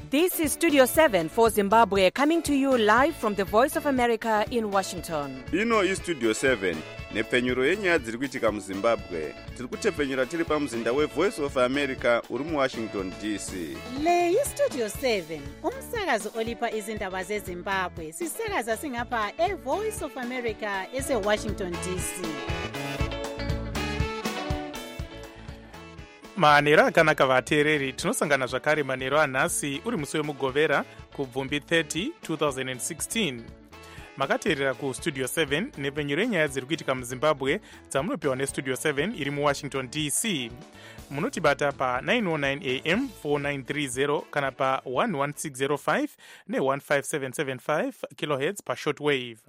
This is Studio 7 for Zimbabwe, coming to you live from the Voice of America in Washington. Ino iStudio 7 nepfenyuro yenyaya dziri kuitika muZimbabwe. Tiri kutepfenyura tiri pamuzinda weVoice of America uri muWashington DC. Le iStudio 7 umsakazo olipa izindaba zeZimbabwe. Sisakaza singapha eVoice of America eseWashington DC. manero akanaka vateereri, tinosangana zvakare manero anhasi uri musi wemugovera kubvumbi 30 2016. makateerera kustudio 7 nepfenyuro yenyaya dziri kuitika muzimbabwe dzamunopiwa nestudio 7 iri muwashington dc. munotibata pa 909 am 4930 kana pa 11605 ne15775 kilohertz pashortwave.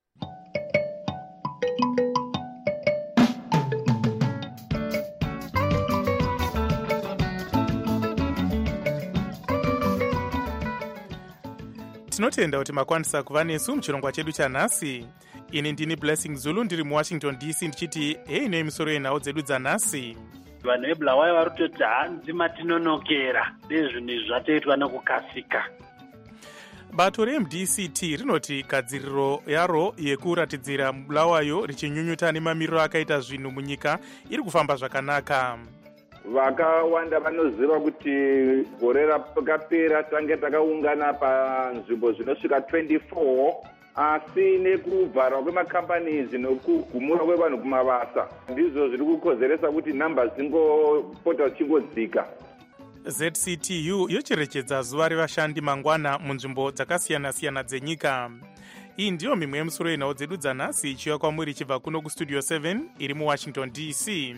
tinotenda kuti makwanisa kuva nesu muchirongwa chedu chanhasi. ini ndini Blessing Zulu ndiri muwashington dc ndichiti hei nei misoro yenhau dzedu dzanhasi. vanhu vebulawayo vari kutoti hanzi matinonokera nezvinhu zvatoitwa nekukasika. bato remdct rinoti gadziriro yaro yekuratidzira bulawayo richinyunyuta nemamiriro akaita zvinhu munyika iri kufamba zvakanaka. vakawanda vanoziva kuti gore rakapera tange takaungana panzvimbo zvinosvika 24, asi nekuvharwa kwemakampanisi nekugumura kwevanhu kumabasa ndizvo zviri kukozeresa kuti nhamba dzingopota dzichingodzika. ZCTU yocherechedza zuva revashandi mangwana munzvimbo dzakasiyana-siyana dzenyika. iyi ndiyo mimwe yemusoro yenhau dzedu dzanhasi ichiuya kwamuri ichibva kuno kustudio 7 iri muwashington dc.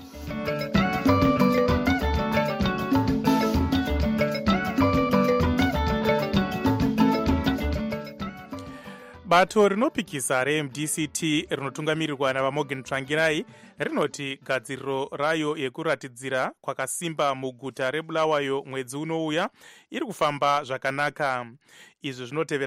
bato rinopikisa remdct rinotungamirirwa navaMorgan Tsvangirai rinoti gadziriro rayo yekuratidzira kwakasimba muguta rebulawayo mwedzi unouya iri kufamba zvakanaka. izvi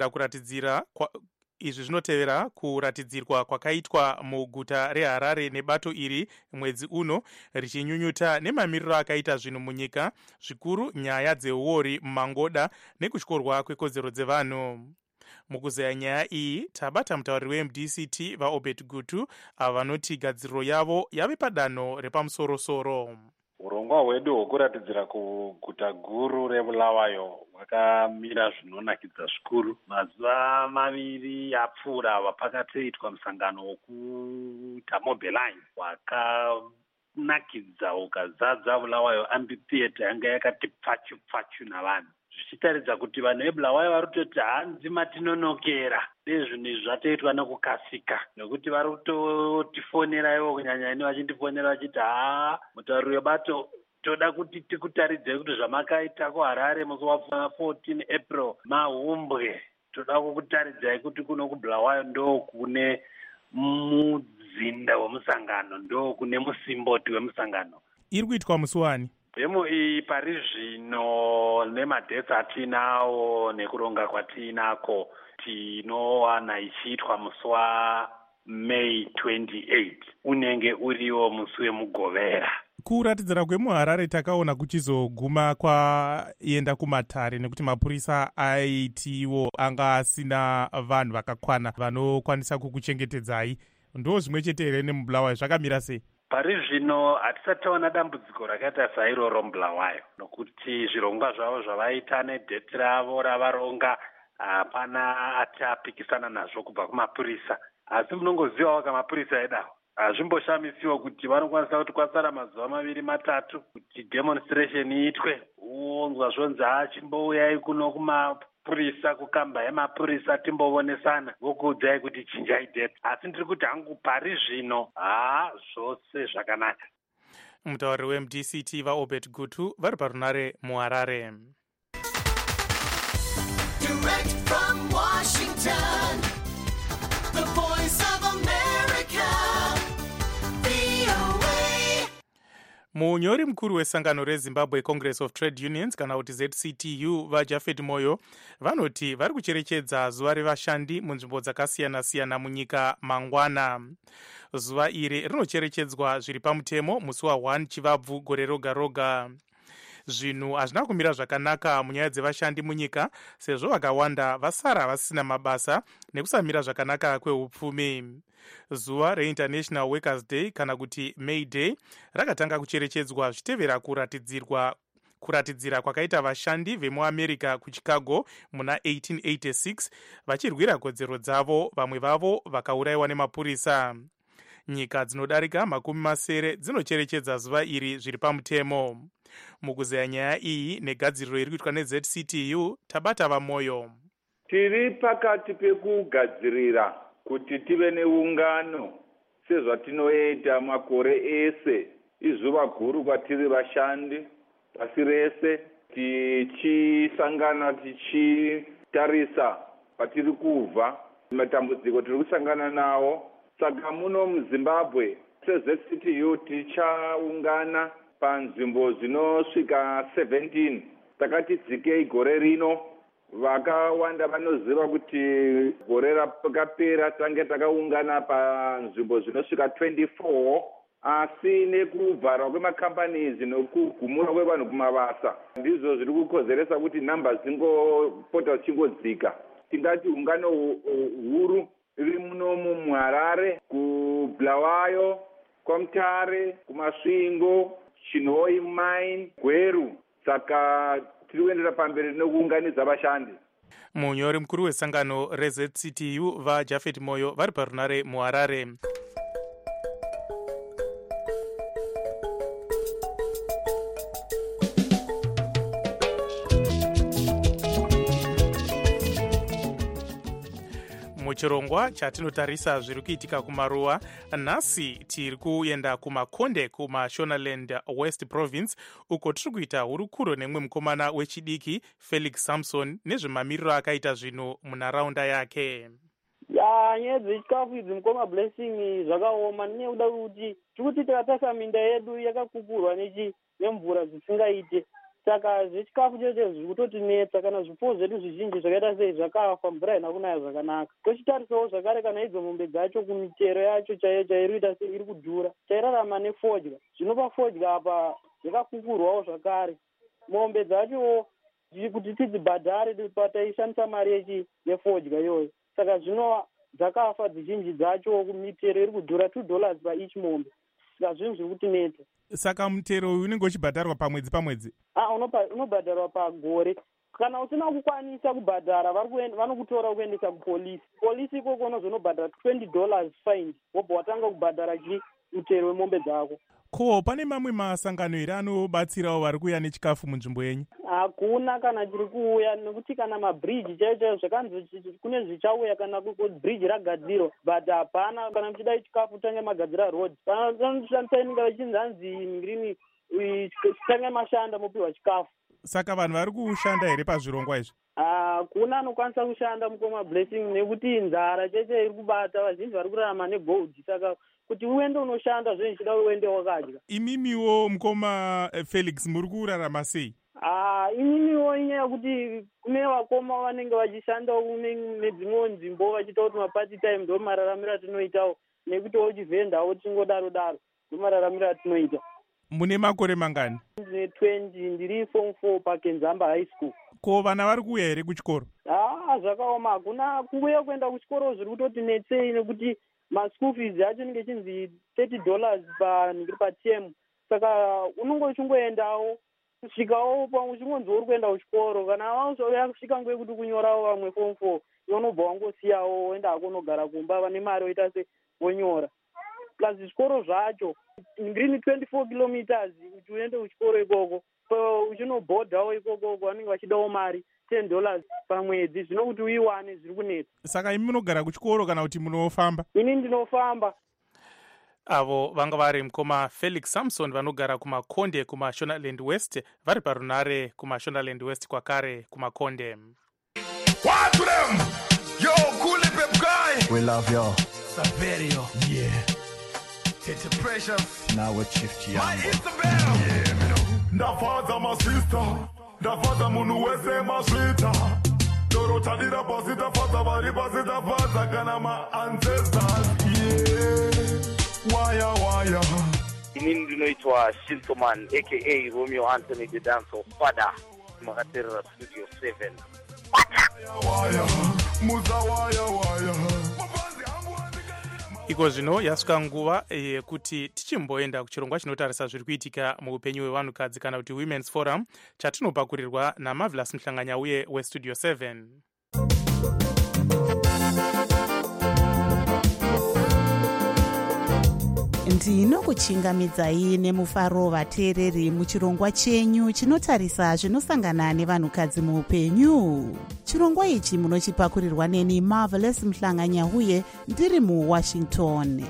zvinotevera kuratidzirwa kwakaitwa muguta reHarare nebato iri mwedzi uno richinyunyuta nemamiriro akaita zvinhu munyika, zvikuru nyaya dzeuori mumangoda nekutyorwa kwekodzero dzevanhu. mukuzeya nyaya iyi tabata mutauriri wemdct vaObert Gutu ava vanoti gadziriro yavo yave padanho repamusorosoro. urongwa hwedu hwokuratidzira kuguta guru rebulawayo hwakamira zvinonakidza zvikuru. mazuva maviri apfuura pakatoitwa musangano wokuita mobilizing wakanakidza ukazadza bulawayo amphitheatre yanga yakati pfachu pfachu navanhu, zvichitaridza kuti vanhu vebulawayo vari kutoti hanzi matinonokera nezvinhu zvatoitwa nekukasika, nekuti vari kutotifonera ivo kunyanya ini vachindifonera vachiti mutauriri webato toda kuti tikutaridzei kuti zvamakaita kuHarare musi wa14 April mahumbwe. toda kukutaridzai kuti kuno kubulawayo ndo kune muzinda wemusangano, ndo kune musimboti wemusangano. iri kuitwa musi wani? Demo iyi pari zvino nemadhetsi atinawo nekuronga kwatinako tinowana ichiitwa musi waMay 28 unenge uriwo musi wemugovera. kuratidzira kwemuHarare takaona kuchizoguma kwaenda kumatare nekuti mapurisa aitiwo anga asina vanhu vakakwana vanokwanisa kukuchengetedzai. ndo zvimwe chete here nemubulawayo zvakamira sei? pari zvino hatisati taona dambudziko rakaita sairoro mubulawayo, nokuti zvirongwa zvavo zvavaita nedheti ravo ravaronga hapana atapikisana nazvo kubva kumapurisa. asi munongozivawo kamapurisa edawo hazvimboshamisiwo kuti vanokwanisa kuti kwasara mazuva maviri matatu kuti demonstration iitwe uonzwa zvonzi chimbouyai kuno kumapurisa kukamba yemapurisa timbovonesana vokuudzai kuti chinjai dheti. asi ndiri kuti hangu pari zvino zvose zvakanaka. mutauriri wemdct vaObert Gutu vari parunare muHarare. Direct from Washington, the Voice of America, VOA. munyori mukuru wesangano reZimbabwe Congress of Trade Unions kana kuti ZCTU vaJafet Moyo vanoti vari kucherechedza zuva revashandi munzvimbo dzakasiyana-siyana munyika mangwana. zuva iri rinocherechedzwa zviri pamutemo musi wa1 Chivabvu gore roga roga. zvinhu hazvina kumira zvakanaka munyaya dzevashandi munyika, sezvo vakawanda vasara vasina mabasa nekusamira zvakanaka kweupfumi. Zuva reInternational Workers Day kana kuti May Day rakatanga kucherechedzwa zvichitevera kuratidzira kwakaita vashandi vemuamerica kuchicago muna 1886 vachirwira kodzero dzavo, vamwe vavo vakaurayiwa nemapurisa. Nyika dzinodarika 70 dzinocherechedza zuva iri zviri pamutemo. Mukuzeya nyaya iyi negadziriro iri kuitwa neZCTU, tabata vamoyo. Tiri pakati pekugadzirira kuti tive neungano sezvatinoita makore ese. Izuva guru kwatiri vashandi pasi rese, tichisangana tichitarisa patiri kubva, matambudziko tiri kusangana nawo. Saka muno muZimbabwe seZCTU tichaungana panzvimbo dzinosvika 17. Takati dzikei gore rino. Vakawanda vanoziva kuti gore rakapera tange takaungana panzvimbo dzinosvika 24, asi nekuvharwa kwemacompanies nokugumura kwevanhu kumabasa ndizvo zviri kukozeresa kuti nhamba dzingopota dzichingodzika. Tingati ungano huru riri muno muHarare, kuBulawayo, kwaMutare, kuMasvingo, Chinhoyi Mine, Gweru. Saka tiri kuendera pamberi nekuunganidza vashandi. Munyori mukuru wesangano reZCTU vaJafet Moyo vari parunare muHarare. Muchirongwa chatinotarisa zviri kuitika kumaruwa, nhasi tiri kuenda kumakonde kumaShonaland West Province, uko tiri kuita hurukuro nemwe mukomana wechidiki Felix Samson nezvemamiriro akaita zvinhu munharaunda yake. Nyaya dzechikafu idzi mukoma Blessing zvakaoma nekuda kuti tikuti takatarisa minda yedu yakakupurwa nemvura dzisingaite. Saka zvechikafu cheche zviri kutotinetsa, kana zvipfuwo zvedu zvizhinji zvakaita sei zvakafa, mvura haina kunaya zvakanaka. Tochitarisawo zvakare kana idzo mombe dzacho kumitero yacho chairiita sei iri kudhura, chairarama nefodya. Zvinopa fodya apa yakakupurwawo zvakare. Mombe dzacho kuti tidzibhadhare taishandisa mari yefodya iyoyo. Saka zvino dzakafa dzizhinji dzacho, kumitero iri kudhura $2 pa each mombe. Saka zvinhu zviri kutinetsa. Saka mutero uyu unenge uchibhadharwa pamwedzi? Unobhadharwa pagore. Kana usina kukwanisa kubhadhara vanokutora kuendesa kupolisi. Polisi ikoko unozonobhadhara $20 fine, wobva watanga kubhadhara mutero wemombe dzako. Ko pane mamwe masangano here anobatsirawo vari kuuya nechikafu munzvimbo yenyu? Hakuna kana chiri kuuya, nekuti kana mabridge chaicho zvakanzi kune zvichauya kana bridge ragadzirwa, but hapana. Kana muchida chikafu tange magadzira road, vanoshandisa inenge vachinzi ngrini tange mashanda mopiwa chikafu. Saka vanhu vari kushanda here pazvirongwa izvi? Hakuna anokwanisa kushanda mukoma Blessing nekuti nzara chete iri kubata, vazhinji vari kurarama negold. Saka kuti uende unoshanda zvinhu chida uende wakadya. Imimiwo mukoma Felix muri kurarama sei? Imimiwo inyaya yekuti kune vakoma vanenge vachishandawo nedzimwewo nzvimbo vachiitawo kuti mapati time ndo mararamiro atinoitawo, nekutiwo uchivhendawo tingodaro ndomararamiro atinoita. Mune makore mangani? Ndine 20, ndiri form 4 paKenzamba High School. Ko vana vari kuuya here kuchikoro? Zvakaoma, hakuna kuuya kuenda kuchikoro zviri kutotinetsei nekuti maschool fees yacho inenge chinzi $30 paterm. Saka unenge uchingoendawo kusvikawo uchingonzwa uri kuenda kuchikoro. Kana vauya kusvika nguva yekuti kunyorawo vamwe form 4, unobva wangosiyawo woenda hako unogara kumba, vane mari woita se wonyora. Plus zvikoro zvacho ngrini 24 kilometers kuti uende kuchikoro ikoko, uchinobhodhawo ikoko vanenge vachidawo mari $10 pamwedzi, zvino kuti uiwane zviri kunetsa. Saka imi munogara kuchikoro kana kuti munofamba? Ini ndinofamba. Avo vanga vari mukoma Felix Samson vanogara kumakonde kumaShonaland West, vari parunare kumaShonaland West kwakare kumakonde. What to them? Yo, cool pep guy. We love you. Saverio. Yeah. It's a precious. Now we're Chief My Chiambo. Isabel. Yeah, me know. Ndafaza my sister. Ndafaza munu wese maswita. Dorota dira pasita faza bari pasita faza kana my ancestors. Yeah. Waya. inini ndinoitwa Shintoman aka Romeo Anthony the Dance of Father makateerera Studio 7. iko zvino yasvika nguva yekuti tichimboenda kuchirongwa chinotarisa zviri kuitika muupenyu hwevanhukadzi kana kuti Women's Forum chatinopakurirwa naMarvelous Mhlanganya uye weStudio 7. ndinokuchingamidzai nemufaro vateereri muchirongwa chenyu chinotarisa zvinosangana nevanhukadzi muupenyu. chirongwa ichi munochipakurirwa neni Marvelous Mhlanganya uye ndiri muWashington.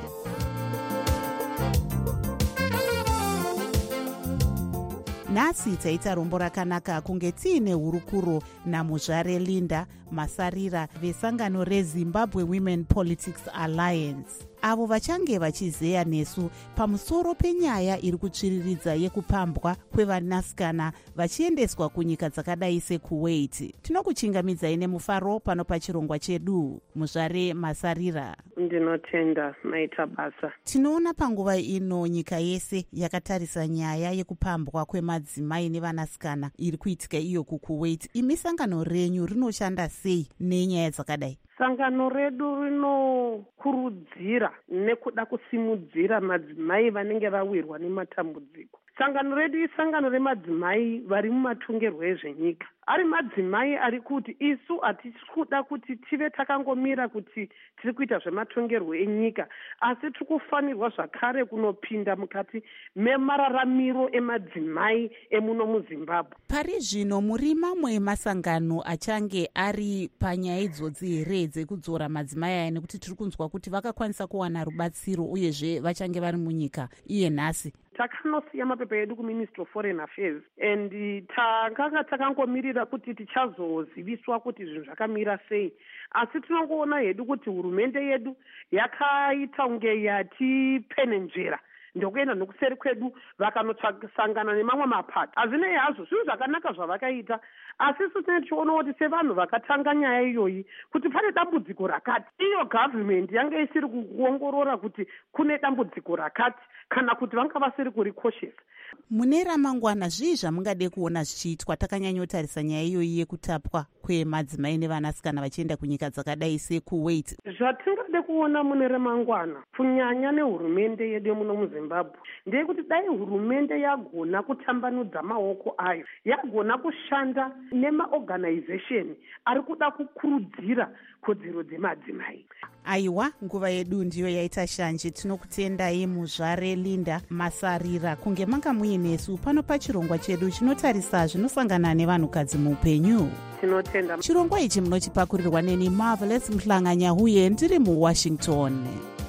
nhasi taita rombo rakanaka kunge tiine hurukuro namuzvare Linda Masarira vesangano reZimbabwe Women Politics Alliance, avo vachange vachizeya nesu pamusoro penyaya iri kutsviriridza yekupambwa kwevanasikana vachiendeswa kunyika dzakadai seKuwait. tinokuchingamidzai nemufaro pano pachirongwa chedu. muzvare Masarira. Ndinotenda maita basa. Tinoona panguva ino nyika yese yakatarisa nyaya yekupambwa kwemadzimai nevanasikana iri kuitika iyo kuKuwait. imi sangano renyu rinoshanda sei nenyaya dzakadai? Sangano redu rinokurudzira nekuda kusimudzira madzimai vanenge vawirwa nematambudziko. Sangano redu isangano remadzimai vari mumatongerwo ezvenyika. Ari madzimai ari kuti isu hatisi kuda kuti tive takangomira kuti tiri kuita zvematongerwo enyika, asi tiri kufanirwa zvakare kunopinda mukati memararamiro emadzimai emuno muZimbabwe. Pari zvino muri mamwe emasangano achange ari panyaya idzodzi here dzekudzora madzimai aya, nekuti tiri kunzwa kuti vakakwanisa kuwana rubatsiro uyezve vachange vari munyika iye nhasi? Takanosiya mapepa edu kuMinistry of Foreign Affairs and takanga takangomirira kuti tichazoziviswa kuti zvinhu zvakamira sei, asi tinongoona hedu kuti hurumende yedu yakaita unge yatipenenjera ndokuenda nokuseri kwedu vakanotsvakusangana nemamwe mapato. Hazvinei hazvo zvinhu zvakanaka zvavakaita, asi isu tichiona kuti sevanhu vakatanga nyaya iyoyi kuti pane dambudziko rakati, iyo government yange isiri kuongorora kuti kune dambudziko rakati kana kuti vanga vasiri kuri cautious. Mune ramangwana zvii zvamungade kuona zvichiitwa takanyanyotarisa nyaya iyoyi yekutapwa kwemadzimai nevanasikana vachienda kunyika dzakadai seKuwait? Zvatingade kuona mune ramangwana kunyanya nehurumende yedu muno muZimbabwe ndeyekuti dai hurumende yagona kutambanudza maoko ayo, yagona kushanda nemaorganization ari kuda kukurudzira kodzero dzemadzimai. Aiwa, nguva yedu ndiyo yaita shanje. Tinokutendai muzvare Linda Masarira kunge manga muinesu pano pachirongwa chedu chinotarisa zvinosangana nevanhukadzi muupenyu. Tinotenda. Chirongwa ichi munochipakurirwa neni Marvelous Mhlanganya uye ndiri muWashington.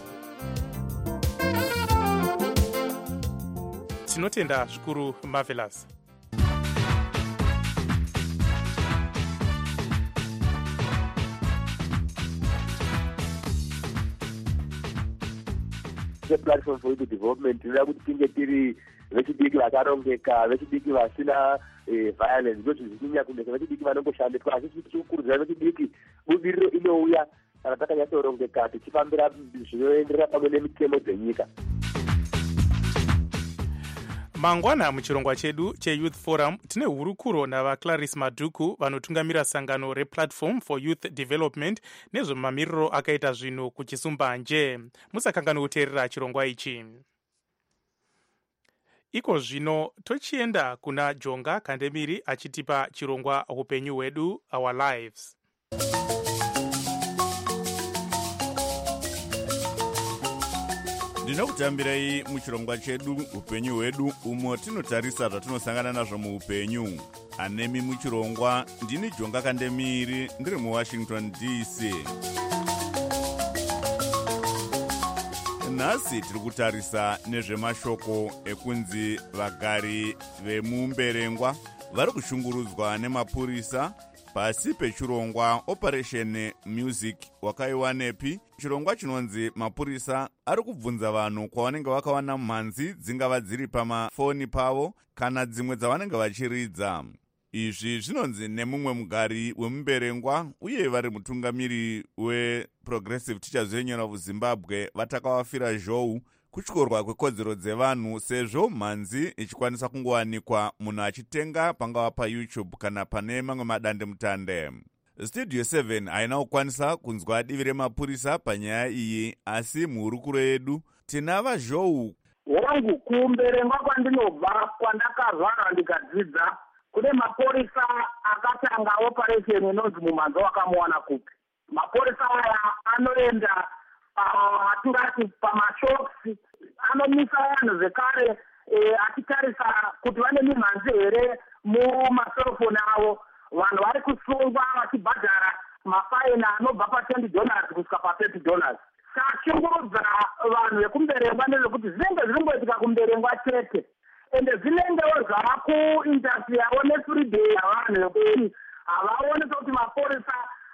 Tinotenda zvikuru Marvelous. The platform for youth development inoda kuti tinge tiri vechidiki vakarongeka, vechidiki vasina violence, ndizvo zvichinyanya kunesa, vechidiki vanongoshandiswa, asi tichikurudzira vechidiki budiriro inouya kana takanyatsorongeka tichifambira zvinoenderera pamwe nemitemo dzenyika. Mangwana muchirongwa chedu cheYouth Forum tine hurukuro navaClarice Madhuku vanotungamira sangano rePlatform for Youth Development nezvemamiriro akaita zvinhu kuchisumbanje. Musakanganwe kuteerera chirongwa ichi. Iko zvino tochienda kuna Jonga Kandemiri achitipa chirongwa upenyu hwedu, Our Lives. Ndinokutambirai muchirongwa chedu upenyu hwedu, umo tinotarisa zvatinosangana nazvo muupenyu. Anemi muchirongwa ndini Jonga Kandemiri ndiri muWashington DC. Nhasi tiri kutarisa nezvemashoko ekunzi vagari vemumberengwa vari kushungurudzwa nemapurisa pasi pechirongwa Operation Music wakaiwanepi. Chirongwa chinonzi mapurisa ari kubvunza vanhu kwavanenge vakawana mhanzi dzingava dziri pamafoni pavo kana dzimwe dzavanenge vachiridza. Izvi zvinonzi nemumwe mugari wemumberengwa uye vari mutungamiri weProgressive Teachers Union of Zimbabwe vatakawafira zhou kutyorwa kwekodzero dzevanhu sezvo mhanzi ichikwanisa kungowanikwa munhu achitenga pangava payoutube kana pane mamwe madandemutande. Studio 7 haina kukwanisa kunzwa divi remapurisa panyaya iyi, asi muhurukuro yedu tina vaZhou. Wangu kumberengwa kwandinobva kwandakazvarwa ndikadzidza kune mapurisa akatanga operation inonzi mumhanzo wakamuwana kupi. Mapurisa aya anoenda atingati pamashops, anomisa vanhu zvekare achitarisa kuti vane mimhanzi here mumaselofoni avo. Vanhu vari kusungwa vachibhadhara mafaini anobva pa$20 kusvika pa$30. Tashungurudza vanhu vekumberengwa ndezvekuti zvinenge zviringoitika kumberengwa chete, ende zvinengewo zvaakuinterfere nefreedom yavanhu yekuti havaoni kuti mapurisa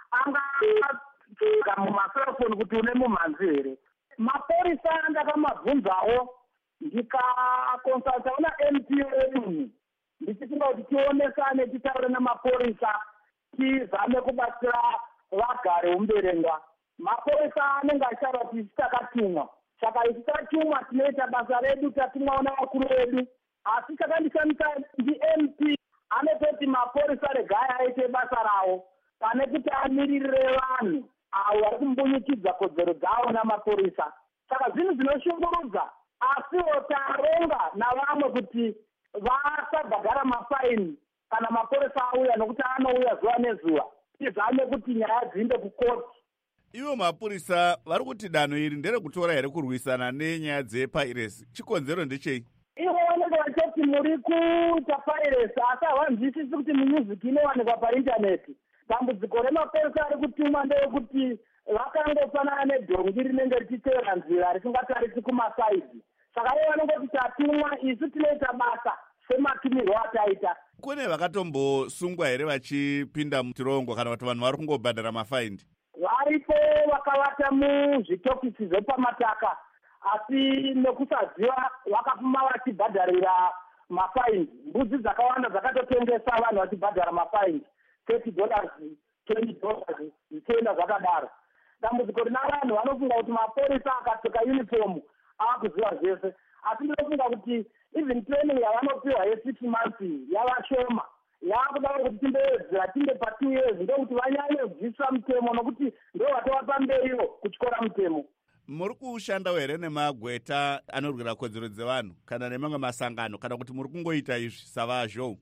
angapfeka mumaselofoni kuti une mumhanzi here. Mapurisa ndakamabvunzawo ndikakonsulta naMPO yedu ndichifunga kuti tionesane titaure namapurisa tizame kubatsira vagari vemumberengwa. Mapurisa anenge achitaura kuti takatumwa, saka isu tatumwa tinoita basa redu, tatumwawo navakuru vedu, asi takandishamisa ndiMP anototi mapurisa regai aite basa ravo pane kuti amiririre vanhu avo vari kumbunyikidza kodzero dzavo namapurisa. Saka zvinhu zvinoshungurudza, asiwo taronga navamwe kuti vasabhadhara mafaini kana mapurisa auya, nokuti anouya zuva nezuva, tizame kuti nyaya dziinde kukoti. Ivo mapurisa vari kuti danho iri nderekutora here kurwisana nenyaya dzepiracy, chikonzero ndechei? Ivo vanenge vachiti muri kuita piracy, asi havanzwisisi kuti music inowanikwa paindaneti. Dambudziko remapurisa ari kutumwa ndeyekuti vakangofanana nedhongi rinenge richitevera nzira risingatarisi kumasaidhi. Saka ivo vanongoti tatumwa, isu tinoita basa sematumirwo ataita. Kune vakatombosungwa here vachipinda muchirongo kana kuti vanhu vari kungobhadhara mafaini? Varipo vakavata muzvitokisi zvepamataka, asi nekusaziva vakapfuma vachibhadharira mafaini. Mbudzi dzakawanda dzakatotengesa vanhu vachibhadhara mafaini $30, $20 zvichienda zvakadaro. Dambudziko rina vanhu vanofunga kuti mapurisa akapfeka uniform avakuziva zvese, asi ndinofunga kuti even training yavanopiwa ye6 months yavashoma. Yaakudaro kuti timbewedzera tinde pa2 years ndokuti vanyanye kudzidzisa mutemo, nokuti ndo vatova pamberiwo kutyora mutemo. Muri kushandawo here nemagweta anorwira kodzero dzevanhu kana nemamwe masangano, kana kuti muri kungoita izvi savaZhou?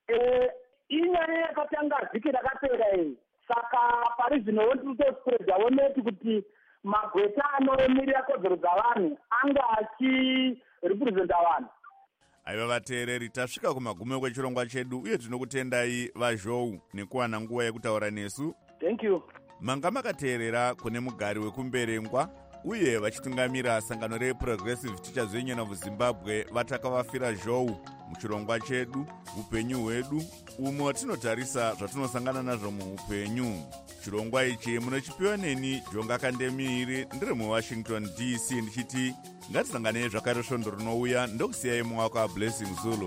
Inyaya yakatanga vhiki rakapera iyi, saka pari zvino tirikutospreadzawo neti kuti magweta anomirira kodzero dzavanhu anga achirepresenta vanhu. Aiva vateereri, tasvika kumagumo kwechirongwa chedu uye tinokutendai vaZhou nekuwana nguva yekutaura nesu. Thank you. Manga makateerera kune mugari wekumberengwa uye vachitungamira sangano reProgressive Teachers Union of Zimbabwe vatakavafira Zhou muchirongwa chedu upenyu hwedu, umo tinotarisa zvatinosangana nazvo muupenyu. Chirongwa ichi munochipiwa neni Jonga Kandemiiri ndiri muWashington DC, ndichiti ngatisanganei zvakare svondo rinouya. Ndokusiyai muwako waBlessing Zulu.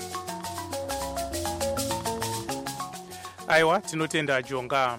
Aiwa, tinotenda Jonga.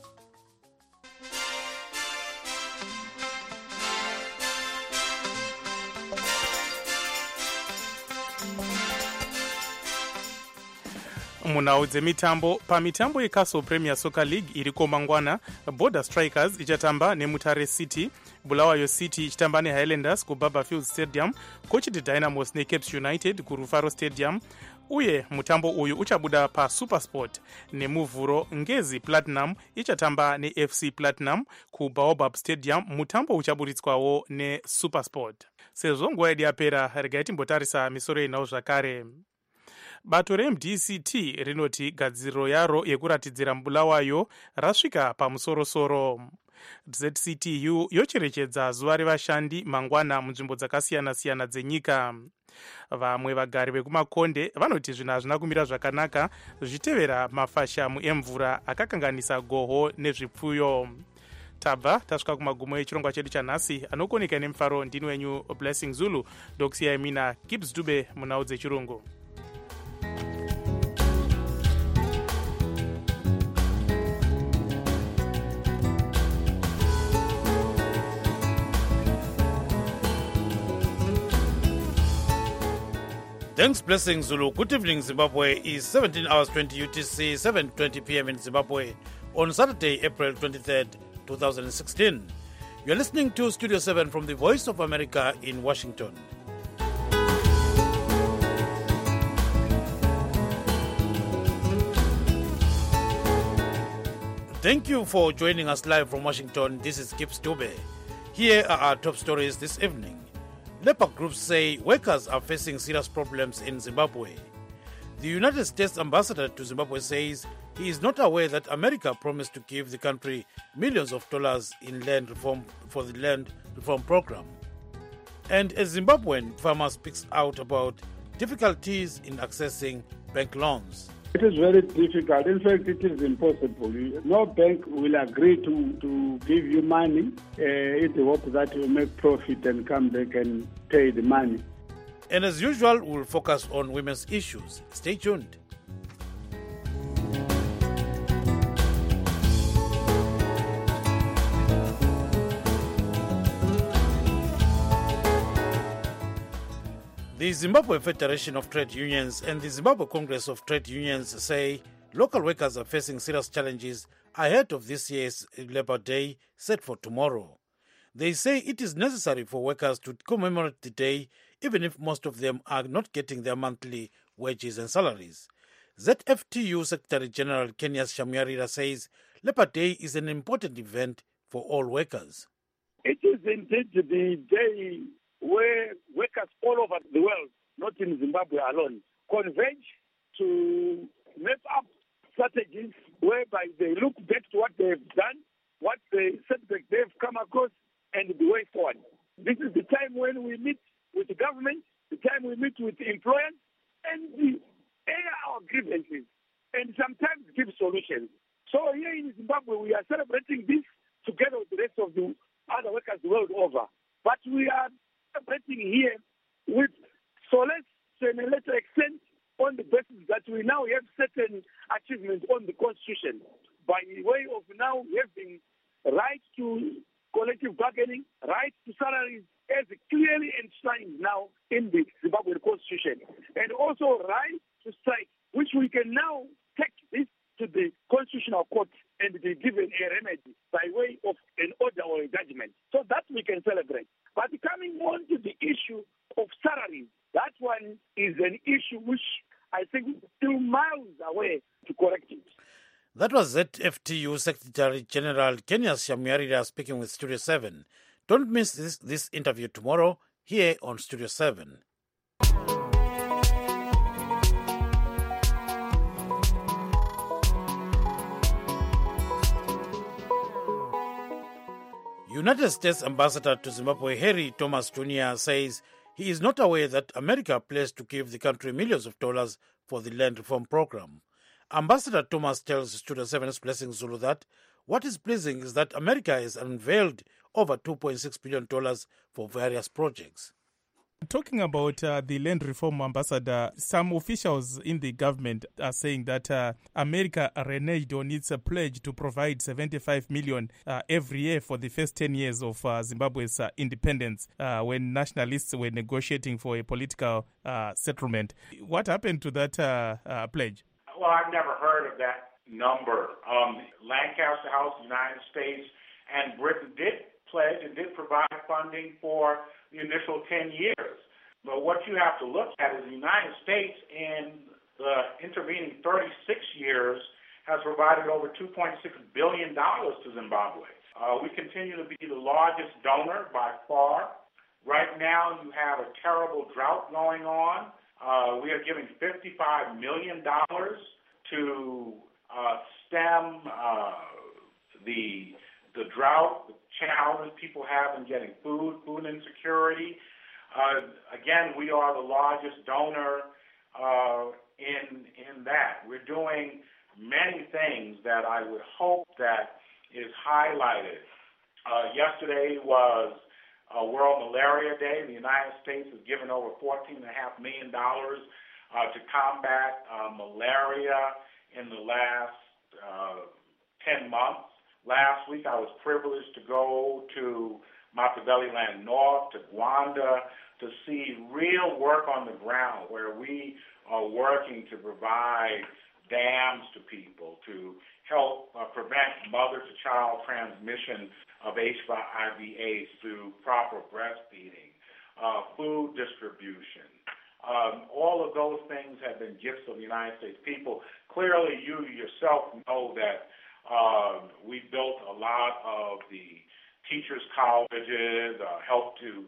Munhau dzemitambo, pamitambo yeCastle Premier Soccer League iriko mangwana, Border Strikers ichatamba neMutare City, Bulawayo City ichitamba neHighlanders kuBarberfield Stadium, Coached Dynamos neCapes United kuRufaro Stadium, uye mutambo uyu uchabuda paSupersport. Nemuvhuro Ngezi Platinum ichatamba neFC Platinum kuBaobab Stadium, mutambo uchaburitswawo neSupersport. Sezvo nguva yedu yapera, regai timbotarisa misoro inawo zvakare. Bato reMDCT rinoti gadziriro yaro yekuratidzira Bulawayo rasvika pamusorosoro. ZCTU yocherechedza zuva revashandi mangwana munzvimbo dzakasiyana-siyana dzenyika. Vamwe vagari vekumakonde vanoti zvinhu hazvina kumira zvakanaka zvichitevera mafashamu emvura akakanganisa goho nezvipfuyo. Tabva tasvika kumagumo echirongwa chedu chanhasi. Anokoneka nemufaro ndini wenyu Blessing Zulu, ndokusiyai mina Gibbs Dube munhau dzechirungu. Thanks, Blessing Zulu. Good evening, Zimbabwe. Is 17 hours 20 UTC, 7:20 p.m. in Zimbabwe on Saturday, April 23rd, 2016. You're listening to Studio 7 from the Voice of America in Washington. Thank you for joining us live from Washington. This is Gibbs Dube. Here are our top stories this evening. Labour groups say workers are facing serious problems in Zimbabwe. The United States ambassador to Zimbabwe says he is not aware that America promised to give the country millions of dollars in land reform for the land reform program. And a Zimbabwean farmer speaks out about difficulties in accessing bank loans. It is very difficult. In fact, it is impossible. No bank will agree to give you money in the hope that you make profit and come back and pay the money. And as usual, we'll focus on women's issues. Stay tuned. The Zimbabwe Federation of Trade Unions and the Zimbabwe Congress of Trade Unions say local workers are facing serious challenges ahead of this year's Labour Day set for tomorrow. They say it is necessary for workers to commemorate the day even if most of them are not getting their monthly wages and salaries. ZFTU Secretary General Kenyas Shamyarira says Labour Day is an important event for all workers. It is indeed the day where workers all over the world, not in Zimbabwe alone, converge to map up strategies whereby they look back to what they have done, what the setbacks they've come across, and the way forward. This is the time when we meet with the government, the time we meet with the employers, and air our grievances, and sometimes give solutions. So here in Zimbabwe, we are celebrating this together with the rest of the other workers the world over. But we are celebrating here with solace to a lesser extent on the basis that we now have certain achievements on the Constitution by way of now having right to collective bargaining, right to salaries as clearly enshrined now in the Zimbabwean Constitution, and also right to strike, which we can now take this to the Constitutional Court and be given a remedy by way of an order or a judgment. So that we can celebrate. But coming on to the issue of salaries, that one is an issue which I think is still miles away to correct it. That was ZFTU Secretary General Kenyas Shamyarira speaking with Studio 7. Don't miss this interview tomorrow here on Studio 7. United States Ambassador to Zimbabwe Harry Thomas Jr. says he is not aware that America pledged to give the country millions of dollars for the land reform program. Ambassador Thomas tells Studio 7's Blessing Zulu that what is pleasing is that America has unveiled over $2.6 billion for various projects. Talking about the land reform, Ambassador, some officials in the government are saying that America reneged on its pledge to provide $75 million every year for the first 10 years of Zimbabwe's independence when nationalists were negotiating for a political settlement. What happened to that pledge? Well, I've never heard of that number. Lancaster House, United States, and Britain did pledge and did provide funding for the initial 10 years. But what you have to look at is the United States in the intervening 36 years has provided over $2.6 billion to Zimbabwe. We continue to be the largest donor by far. Right now you have a terrible drought going on. We are giving $55 million to stem the drought, the challenges people have in getting food insecurity. Again, we are the largest donor in that. We're doing many things that I would hope that is highlighted. Yesterday was World Malaria Day. The United States has given over $14.5 million to combat malaria in the last 10 months. Last week, I was privileged to go to Matabeleland North, to Gwanda, to see real work on the ground where we are working to provide dams to people to help prevent mother-to-child transmission of HIV/AIDS through proper breastfeeding, food distribution. All of those things have been gifts of the United States people. Clearly, you yourself know that we built a lot of the teachers' colleges, helped to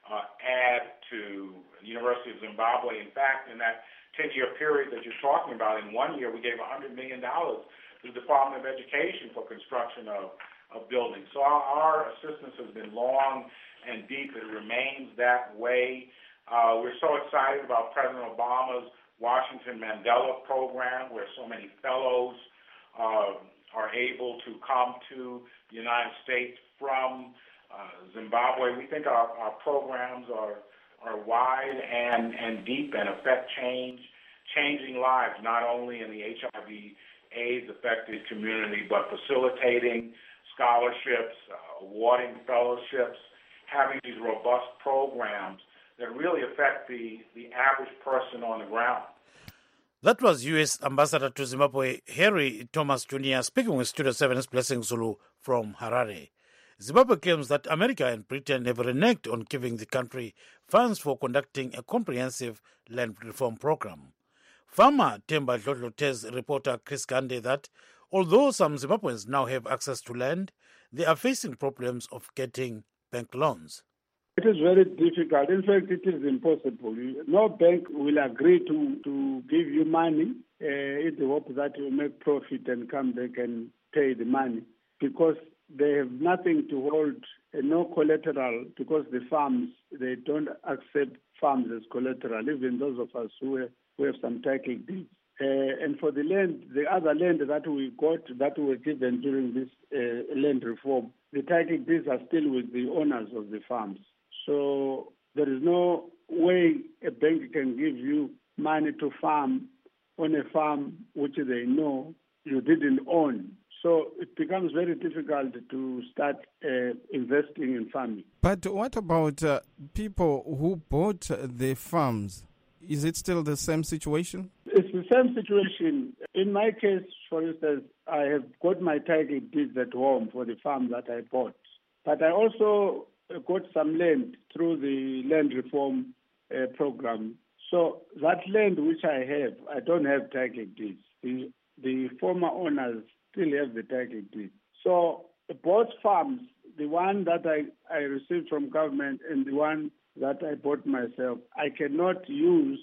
add to the University of Zimbabwe. In fact, in that 10-year period that you're talking about, in 1 year we gave $100 million to the Department of Education for construction of buildings. So our assistance has been long and deep. It remains that way. We're so excited about President Obama's Washington Mandela program, where so many fellows are able to come to the United States from Zimbabwe. We think our programs are wide and deep and affect changing lives, not only in the HIV/AIDS affected community, but facilitating scholarships, awarding fellowships, having these robust programs that really affect the average person on the ground. That was U.S. Ambassador to Zimbabwe, Harry Thomas Jr., speaking with Studio 7's Blessing Zulu from Harare. Zimbabwe claims that America and Britain have reneged on giving the country funds for conducting a comprehensive land reform program. Farmer Temba Dlodlo tells reporter Chris Gande that although some Zimbabweans now have access to land, they are facing problems of getting bank loans. It is very difficult. In fact, it is impossible. No bank will agree to give you money in the hope that you make profit and come back and pay the money, because they have nothing to hold, no collateral, because the farms, they don't accept farms as collateral, even those of us who have some title deeds. And for the land, the other land that we got, that were given during this land reform, the title deeds are still with the owners of the farms. So there is no way a bank can give you money to farm on a farm which they know you didn't own. So it becomes very difficult to start investing in farming. But what about people who bought the farms? Is it still the same situation? It's the same situation. In my case, for instance, I have got my title deeds at home for the farm that I bought. But I also got some land through the land reform program. So that land which I have, I don't have title deeds. The former owners still have the title deeds. So both farms, the one that I received from government and the one that I bought myself, I cannot use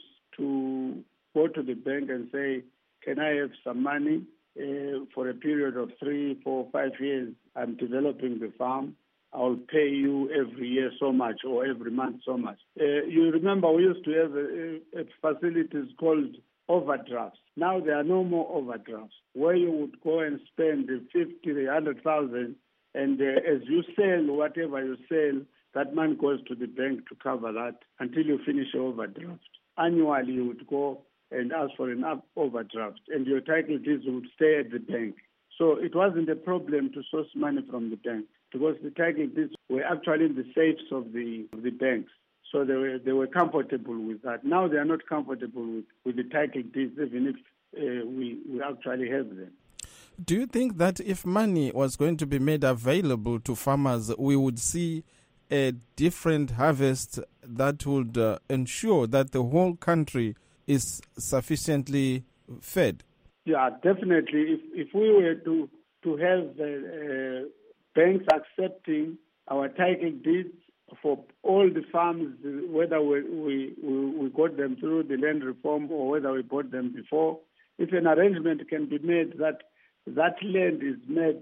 to go to the bank and say, can I have some money for a period of 3, 4, 5 years? I'm developing the farm. I'll pay you every year so much or every month so much. You remember we used to have facilities called overdrafts. Now there are no more overdrafts, where you would go and spend 50, 100,000, and as you sell whatever you sell, that money goes to the bank to cover that until you finish your overdraft. Annually, you would go and ask for an overdraft, and your title deeds would stay at the bank. So it wasn't a problem to source money from the bank, because the title deeds were actually in the safes of the banks. So they were comfortable with that. Now they are not comfortable with the title deeds, even if we actually have them. Do you think that if money was going to be made available to farmers, we would see a different harvest that would ensure that the whole country is sufficiently fed? Yeah, definitely. If we were to have banks accepting our title deeds for all the farms, whether we got them through the land reform or whether we bought them before, if an arrangement can be made that land is made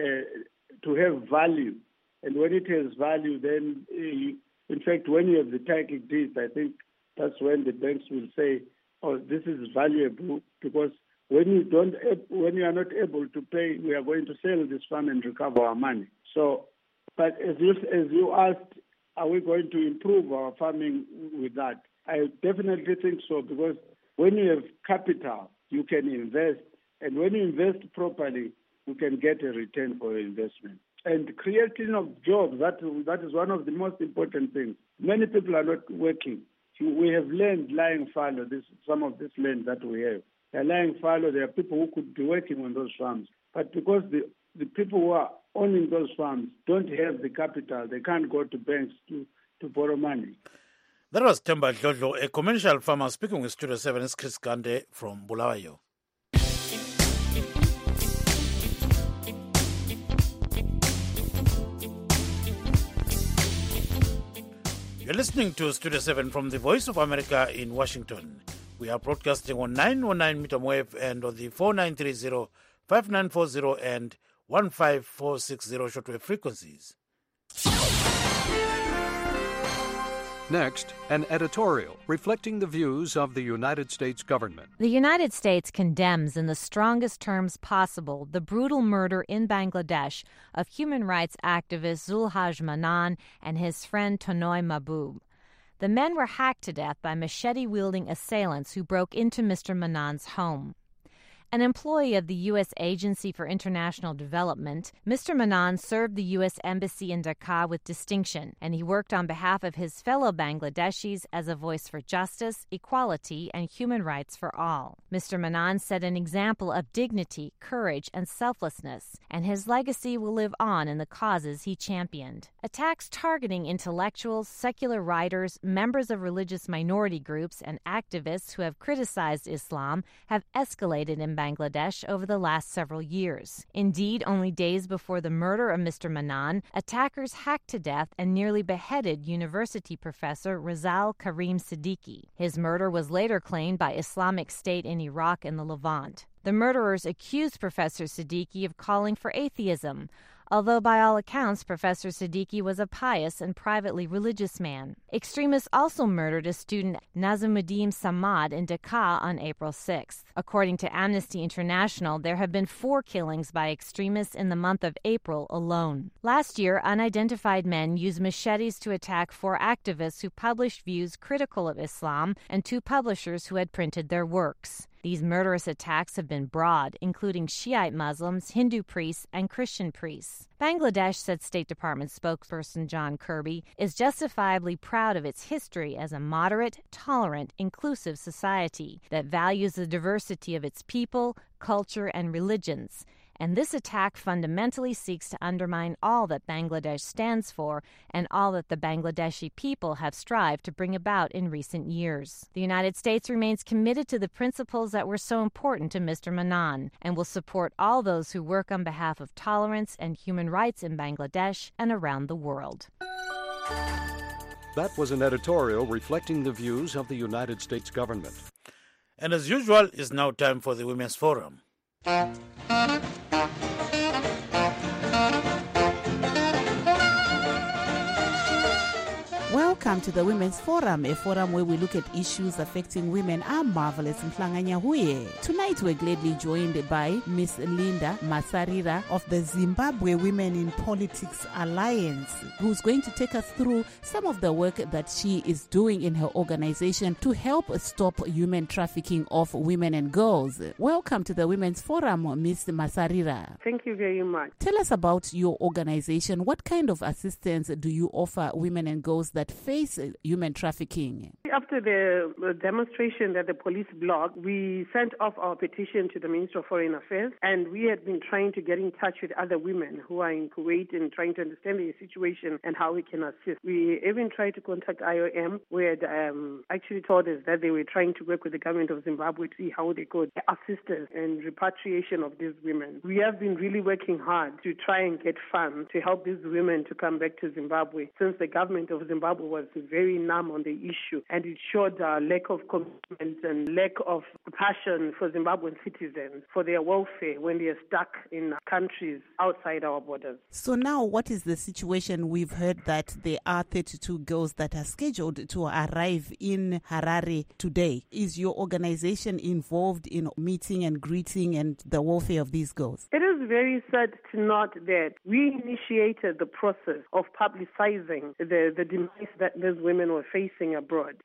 to have value, and when it has value, then in fact, when you have the title deeds, I think that's when the banks will say, "Oh, this is valuable," because when you are not able to pay, we are going to sell this farm and recover our money. So, but as you asked, are we going to improve our farming with that? I definitely think so, because when you have capital, you can invest, and when you invest properly, you can get a return for your investment. And creating of jobs, that is one of the most important things. Many people are not working. We have land lying fallow, some of this land that we have. They're lying fallow. There are people who could be working on those farms. But because the people who are owning those farms don't have the capital, they can't go to banks to borrow money. That was Temba Dlodlo, a commercial farmer, speaking with Studio 7's Chris Gande from Bulawayo. You're listening to Studio 7 from the Voice of America in Washington. We are broadcasting on 919 meter wave and on the 4930, 5940 and 15460 shortwave frequencies. Next, an editorial reflecting the views of the United States government. The United States condemns in the strongest terms possible the brutal murder in Bangladesh of human rights activist Zulhaj Manan and his friend Tonoy Mahbub. The men were hacked to death by machete-wielding assailants who broke into Mr. Manan's home. An employee of the U.S. Agency for International Development, Mr. Manan served the U.S. Embassy in Dhaka with distinction, and he worked on behalf of his fellow Bangladeshis as a voice for justice, equality, and human rights for all. Mr. Manan set an example of dignity, courage, and selflessness, and his legacy will live on in the causes he championed. Attacks targeting intellectuals, secular writers, members of religious minority groups, and activists who have criticized Islam have escalated in Bangladesh over the last several years. Indeed, only days before the murder of Mr. Manan, attackers hacked to death and nearly beheaded university professor Rizal Karim Siddiqui. His murder was later claimed by Islamic State in Iraq and the Levant. The murderers accused Professor Siddiqui of calling for atheism, although by all accounts Professor Siddiqui was a pious and privately religious man. Extremists also murdered a student, Nazimuddin Samad, in Dhaka on April 6th. According to Amnesty International, there have been 4 killings by extremists in the month of April alone. Last year, unidentified men used machetes to attack 4 activists who published views critical of Islam and 2 publishers who had printed their works. These murderous attacks have been broad, including Shiite Muslims, Hindu priests, and Christian priests. Bangladesh, said State Department spokesperson John Kirby, is justifiably proud of its history as a moderate, tolerant, inclusive society that values the diversity of its people, culture, and religions. And this attack fundamentally seeks to undermine all that Bangladesh stands for and all that the Bangladeshi people have strived to bring about in recent years. The United States remains committed to the principles that were so important to Mr. Manan and will support all those who work on behalf of tolerance and human rights in Bangladesh and around the world. That was an editorial reflecting the views of the United States government. And as usual, it's now time for the Women's Forum. Welcome to the Women's Forum, a forum where we look at issues affecting women. I'm Marvelous Mhlanganya Huye. Tonight we're gladly joined by Miss Linda Masarira of the Zimbabwe Women in Politics Alliance, who's going to take us through some of the work that she is doing in her organization to help stop human trafficking of women and girls. Welcome to the Women's Forum, Miss Masarira. Thank you very much. Tell us about your organization. What kind of assistance do you offer women and girls that face human trafficking? After the demonstration that the police blocked, we sent off our petition to the Minister of Foreign Affairs, and we had been trying to get in touch with other women who are in Kuwait and trying to understand the situation and how we can assist. We even tried to contact IOM, where actually told us that they were trying to work with the government of Zimbabwe to see how they could assist us in repatriation of these women. We have been really working hard to try and get funds to help these women to come back to Zimbabwe, since the government of Zimbabwe was very numb on the issue, and it showed a lack of commitment and lack of passion for Zimbabwean citizens, for their welfare when they are stuck in countries outside our borders. So now what is the situation? We've heard that there are 32 girls that are scheduled to arrive in Harare today. Is your organization involved in meeting and greeting and the welfare of these girls? It is very sad to note that we initiated the process of publicizing the demise that these women were facing abroad.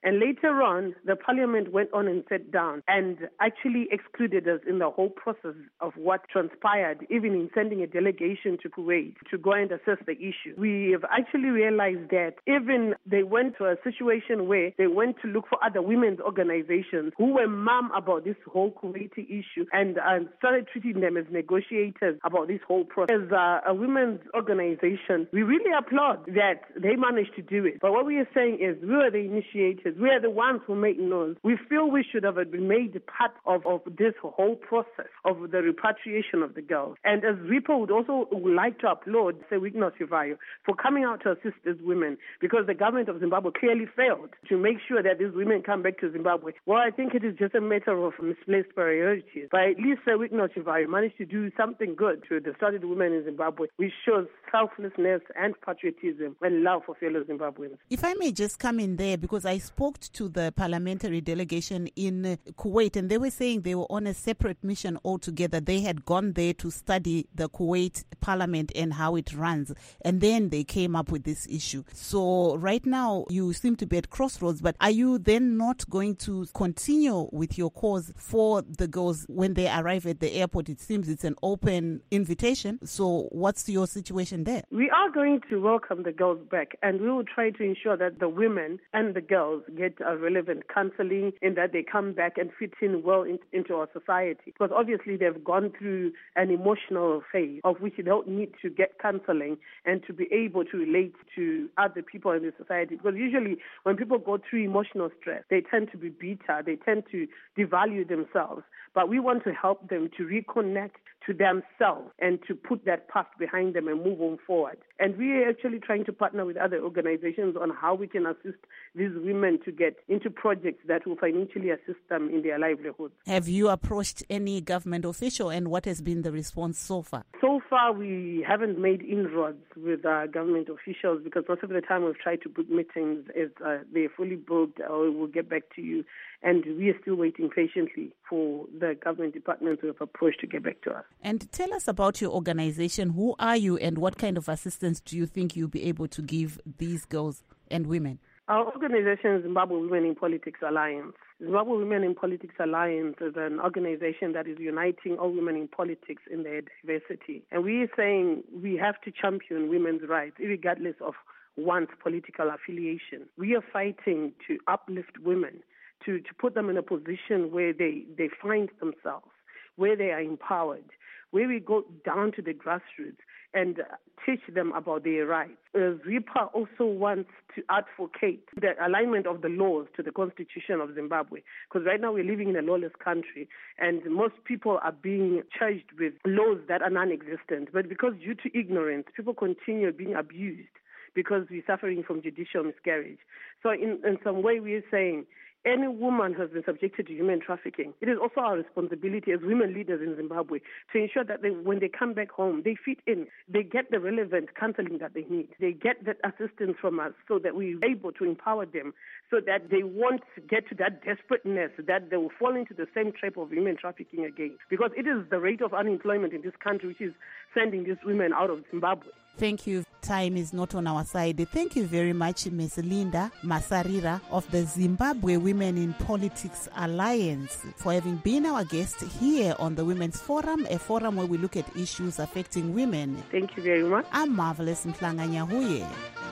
And later on, the parliament went on and sat down and actually excluded us in the whole process of what transpired, even in sending a delegation to Kuwait to go and assess the issue. We have actually realized that even they went to a situation where they went to look for other women's organizations who were mum about this whole Kuwaiti issue and started treating them as negotiators about this whole process. As a women's organization, we really applaud that they managed to do it. But what we are saying is we are the initiators. We are the ones who make noise. We feel we should have been made part of this whole process of the repatriation of the girls. And as RIPA would also like to applaud Sewigno Sivayo for coming out to assist these women, because the government of Zimbabwe clearly failed to make sure that these women come back to Zimbabwe. Well, I think it is just a matter of misplaced priorities. But at least Sewigno Sivayo managed to do something good to the studied women in Zimbabwe, which shows selflessness and patriotism and love for fellow Zimbabweans. If I may just come in there, because I spoke to the parliamentary delegation in Kuwait, and they were saying they were on a separate mission altogether. They had gone there to study the Kuwait parliament and how it runs, and then they came up with this issue. So right now, you seem to be at crossroads, but are you then not going to continue with your cause for the girls when they arrive at the airport? It seems it's an open invitation. So what's your situation there? We are going to welcome the girls back, and we will try to ensure that the women and the girls get relevant counseling and that they come back and fit in well into our society. Because obviously they've gone through an emotional phase of which they don't need to get counseling and to be able to relate to other people in the society. Because usually when people go through emotional stress, they tend to be bitter, they tend to devalue themselves. But we want to help them to reconnect to themselves and to put that past behind them and move on forward. And we are actually trying to partner with other organizations on how we can assist these women to get into projects that will financially assist them in their livelihoods. Have you approached any government official, and what has been the response so far? So far, we haven't made inroads with government officials because most of the time we've tried to book meetings as they're fully booked or we'll get back to you. And we are still waiting patiently for the government departments who have approached to get back to us. And tell us about your organization. Who are you and what kind of assistance do you think you'll be able to give these girls and women? Our organization is Zimbabwe Women in Politics Alliance. Zimbabwe Women in Politics Alliance is an organization that is uniting all women in politics in their diversity. And we are saying we have to champion women's rights regardless of one's political affiliation. We are fighting to uplift women, to put them in a position where they find themselves, where they are empowered, where we go down to the grassroots and teach them about their rights. RIPA also wants to advocate the alignment of the laws to the Constitution of Zimbabwe, because right now we're living in a lawless country and most people are being charged with laws that are non-existent. But because due to ignorance, people continue being abused because we're suffering from judicial miscarriage. So in some way we're saying any woman who has been subjected to human trafficking, it is also our responsibility as women leaders in Zimbabwe to ensure that when they come back home, they fit in, they get the relevant counseling that they need, they get that assistance from us so that we're able to empower them so that they won't get to that desperateness that they will fall into the same trap of human trafficking again. Because it is the rate of unemployment in this country which is sending these women out of Zimbabwe. Thank you. Time is not on our side. Thank you very much, Ms. Linda Masarira of the Zimbabwe Women in Politics Alliance, for having been our guest here on the Women's Forum, a forum where we look at issues affecting women. Thank you very much. I'm Marvelous Mhlanga-Nyahuye.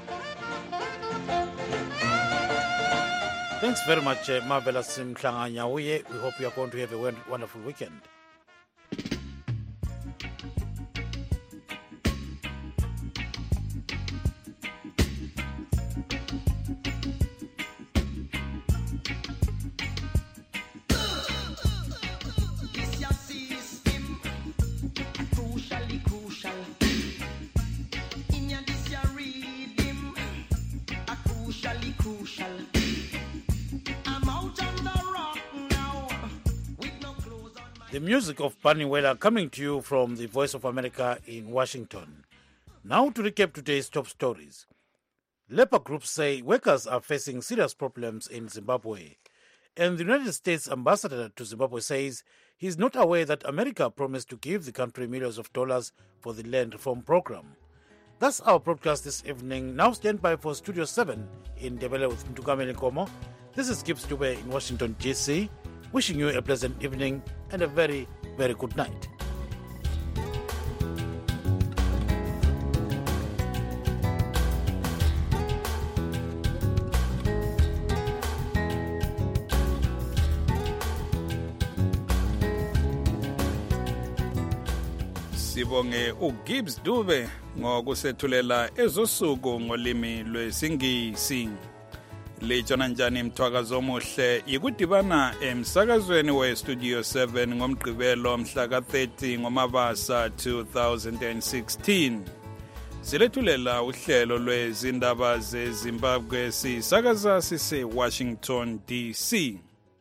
Thanks very much, Marvelous Mhlanga-Nyahuye. We hope you are going to have a wonderful weekend. The music of Bunny Weller coming to you from the Voice of America in Washington. Now to recap today's top stories. Labor groups say workers are facing serious problems in Zimbabwe. And the United States ambassador to Zimbabwe says he's not aware that America promised to give the country millions of dollars for the land reform program. That's our broadcast this evening. Now stand by for Studio 7 in Ndebele with Mtukameli Nkomo. This is Gibbs Dube in Washington, D.C., wishing you a pleasant evening and a very, very good night. Sibonge uGibbs Dube ngokusethulela ezosuku ngolimi lwesingisi. Lijona njani mthwakazo omuhle yikudibana emsakazweni weStudio 7 ngomgqibelo mhla ka-30 ngoMabasa 2016. Silethulela uhlelo lwezindaba zeZimbabwe sisakaza sise-Washington, D.C.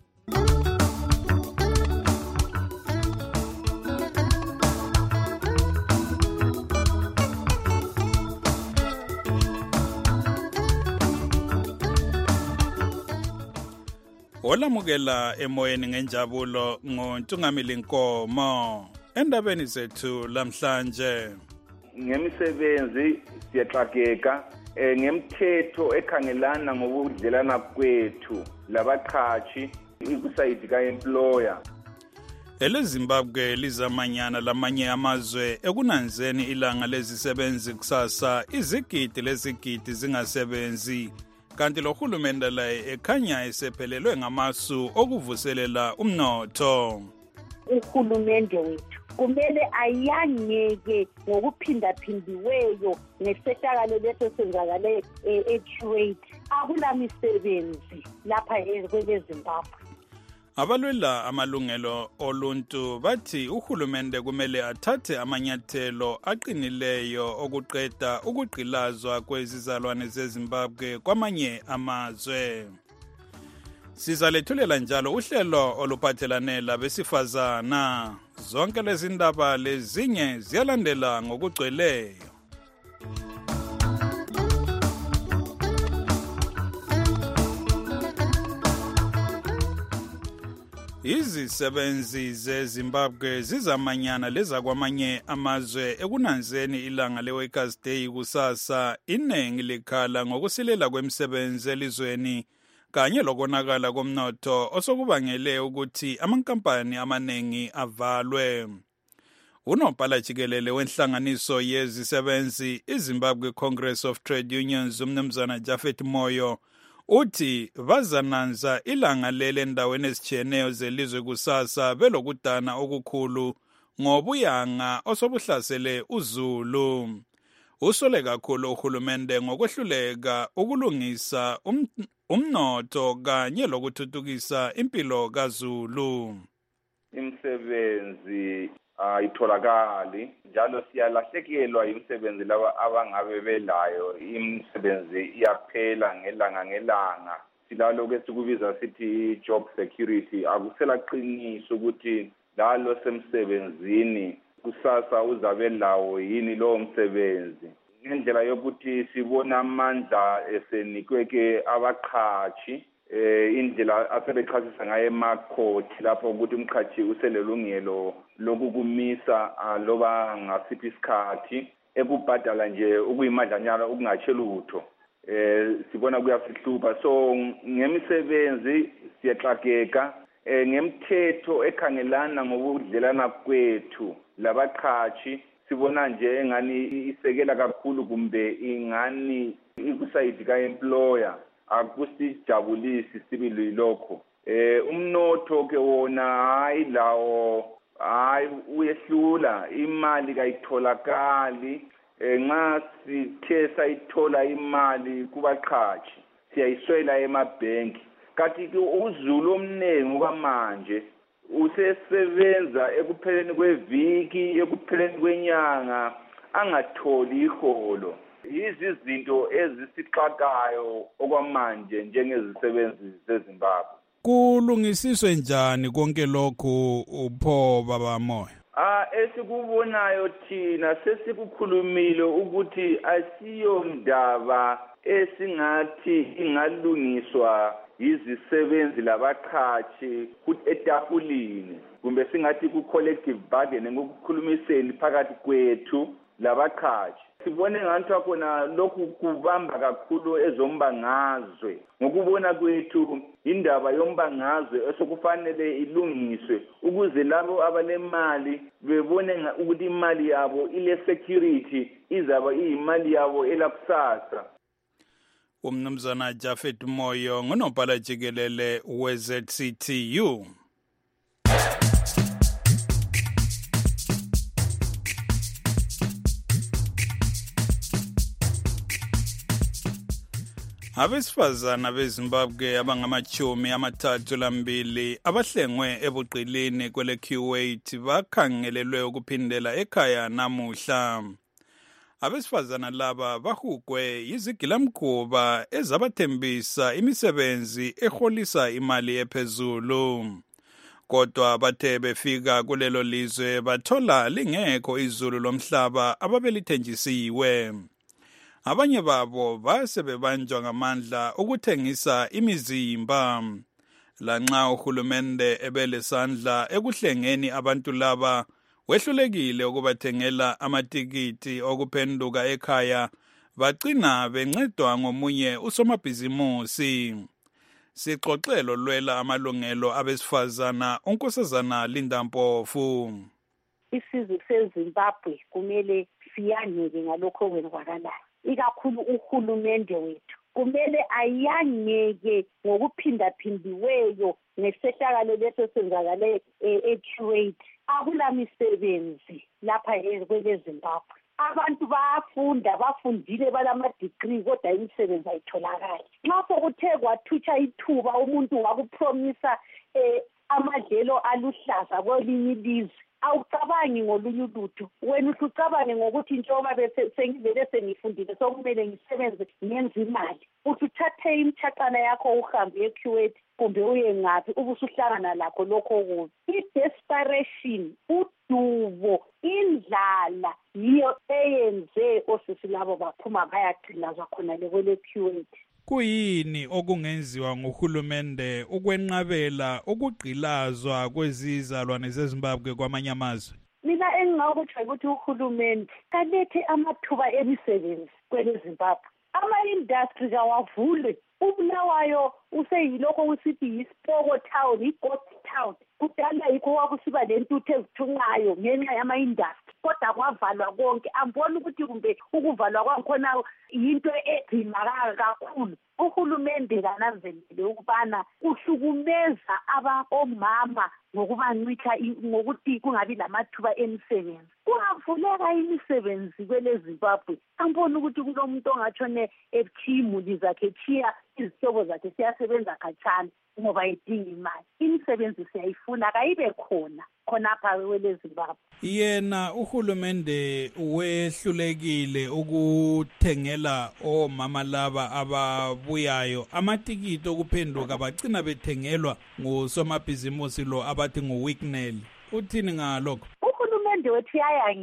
Olamukela emoyeni ngenjabulo ngoNtungamili Nkomo endabeni zethu lamhlanje. Ngemisebenzi siyaxakeka ngemthetho ekhangelana ngokudlelana kwethu labaqhashi ikusayidi ka-employer. EleZimbabwe lizamanyana lamanye amazwe ekunanzeni ilanga lezisebenzi kusasa izigidi lezigidi zingasebenzi. Kanti lo hulumende laye ekhanya esephelelwe ngamasu okuvuselela umnotho. Uhulumende wethu kumele ayanyeke ngokuphindaphindiweyo ngesehlakalo leso senzakale e-trade. Akula misebenzi lapha kweleZimbabwe. Abalwela amalungelo oluntu bathi uhulumende kumele athathe amanyathelo aqinileyo okuqeda ukugqilazwa kwezizalwane zeZimbabwe kwamanye amazwe. Sizalethulela njalo uhlelo oluphathelane labesifazana. Zonke lezi ndaba lezinye ziyalandela ngokugcweleyo. Izisebenzi zeZimbabwe zizamanyana lezakwamanye amazwe ekunanzeni ilanga le-Workers' Day kusasa. Iningi likhala ngokusilela kwemisebenzi elizweni kanye lokonakala komnotho osokubangele ukuthi amankampani amaningi avalwe. Unobhala jikelele wenhlanganiso yezisebenzi iZimbabwe Congress of Trade Unions uMnumzana Japhet Moyo uthi bazananza ilanga lele endaweni ezitshiyeneyo zelizwe kusasa belokudana okukhulu ngobuyanga osobuhlasele uZulu. Usole kakhulu uhulumende ngokwehluleka ukulungisa umnotho kanye lokuthuthukisa impilo kaZulu. Imisebenzi ayitholakali njalo siyalahlekelwa imisebenzi laba abangabe belayo. Imisebenzi iyaphela ngelanga. Silalo ke sikubiza sithi job security. Akusela qiniso ukuthi lalo semsebenzini kusasa uzabe lawo yini lo msebenzi. Ngendlela yokuthi sibona amandla esenikweke abaqhashi indlela asebechasisa ngaye emakhothi lapho ukuthi umqhashi uselelungelo lokukumisa loba ngasiphi isikhathi ekubhadala nje ukuyimadlanyana okungatshe lutho. Sibona kuyasihlupha. So ngemisebenzi siyaxakeka ngemthetho ekhangelana ngokudlelana kwethu labaqhashi sibona nje engani isekela kakhulu kumbe ingani ikusayidi ka-employer. Akusijabulisi sibili lokho. Umnotho ke wona hayi lawo uyehlula imali kayitholakali. Nxa sithe sayithola imali kubaqhashi siyayiswela emabhenki. Kanti ke uZulu omningi kwamanje usesebenza ekupheleni kweviki ekupheleni kwenyanga angatholi iholo. Yizi izinto ezisixakayo okwamanje njengezisebenzi zeZimbabwe. Kulungisiswe njani konke lokhu upho baba Moyo? Esikubonayo thina sesikukhulumile ukuthi asiyo ndaba esingathi ingalungiswa yizisebenzi labaqhashi etafulini kumbe singathi ku-collective bargaining ukukhulumiseni phakathi kwethu labaqhashi. sibone ngathi khona lokhu kubamba kakhulu ezombangazwe. Ngokubona kwethu indaba yombangazwe esokufanele ilungiswe ukuze labo abanemali bebone ukuthi imali yabo ile security izaba iyimali yabo elakusasa. Umnumzana Jafet Moyo ngunobhala jikelele we-ZCTU. Abesifazana beZimbabwe abangama-32 abahlengwe ebuqilini kwele Kuwait bakhangelelwe ukuphindela ekhaya namuhla. Abesifazana laba bahugwe yizigilamkhuba ezabathembisa imisebenzi eholisa imali ephezulu. Kodwa bathe befika kulelo lizwe bathola lingekho izulu lomhlaba ababelithenjisiwe. Abanye babo basebebanjwa ngamandla ukuthengisa imizimba. Lanxa uhulumende ebelesandla ekuhlengeni abantu laba, wehlulekile ukubathengela amatikiti okuphenduka ekhaya, bagcina bencedwa ngomunye usomabhizimusi. Sixoxelo lwela amalungelo abesifazana unkosazana Linda Mpofu. Isizwe seZimbabwe kumele siyaneke ngalokho okwenzakalayo. Ikakhulu uhulumende wethu kumele ayangeke ngokuphindaphindiweyo ngesehlakalo leso senzakale eKuwait. Akula misebenzi lapha kweleZimbabwe. Abantu bafundile balama-degree kodwa imisebenzi ayitholakali. Nxa sokuthe kwathutsha ithuba umuntu wakupromisa amadlelo aluhlaza kwelinye ilizwe, awucabangi ngolunye ulutho. Wena usucabange ngokuthi njengoba sengivele sengifundile sokumele ngisebenze ngenze imali. Uthi uthathe imtshaqana yakho uhambe eKuwait kumbe uye ngaphi ubusuhlangana lakho lokho okubi. I-desperation, udubo, indlala yiyo eyenze osisi labo baphuma bayagcilazwa khona kwele Kuwait. Kuyini okungenziwa nguhulumende ukwenqabela ukugqilazwa kwezizalwane zeZimbabwe kwamanye amazwe? Mina engingakuthi ukuthi uhulumende kalethe amathuba emisebenzi kweleZimbabwe. Ama-industry kawavule. uBulawayo useyilokho usithi yiSpoko town, iGhost town. Kudala yikho kwakusiba lentuthu ezithunqayo ngenxa yama-industry, kodwa kwavalwa konke. Amboni ukuthi kumbe ukuvalwa kwakhona yinto egcimaka kakhulu. Uhulumende kananzelele ukubana uhlukumeza omama ngokubancitha ngokuthi kungabi lamathuba emisebenzi. Kungavuleka imisebenzi kweleZimbabwe. Amboni ukuthi kulomuntu ongatshone ephiya imuli zakhe, etshiya izihlobo zakhe siyasebenza khatshana ngoba edinga imali. Imisebenzi siyayifuna kayibe khonapha kweleZimbabwe. Yena uhulumende wehlulekile ukuthengela omama laba ababuyayo amatikiti okuphenduka bagcina bethengelwa ngusomabhizimusi lo abathi nguWicknell. Uthini ngalokho? Uhulumende wethu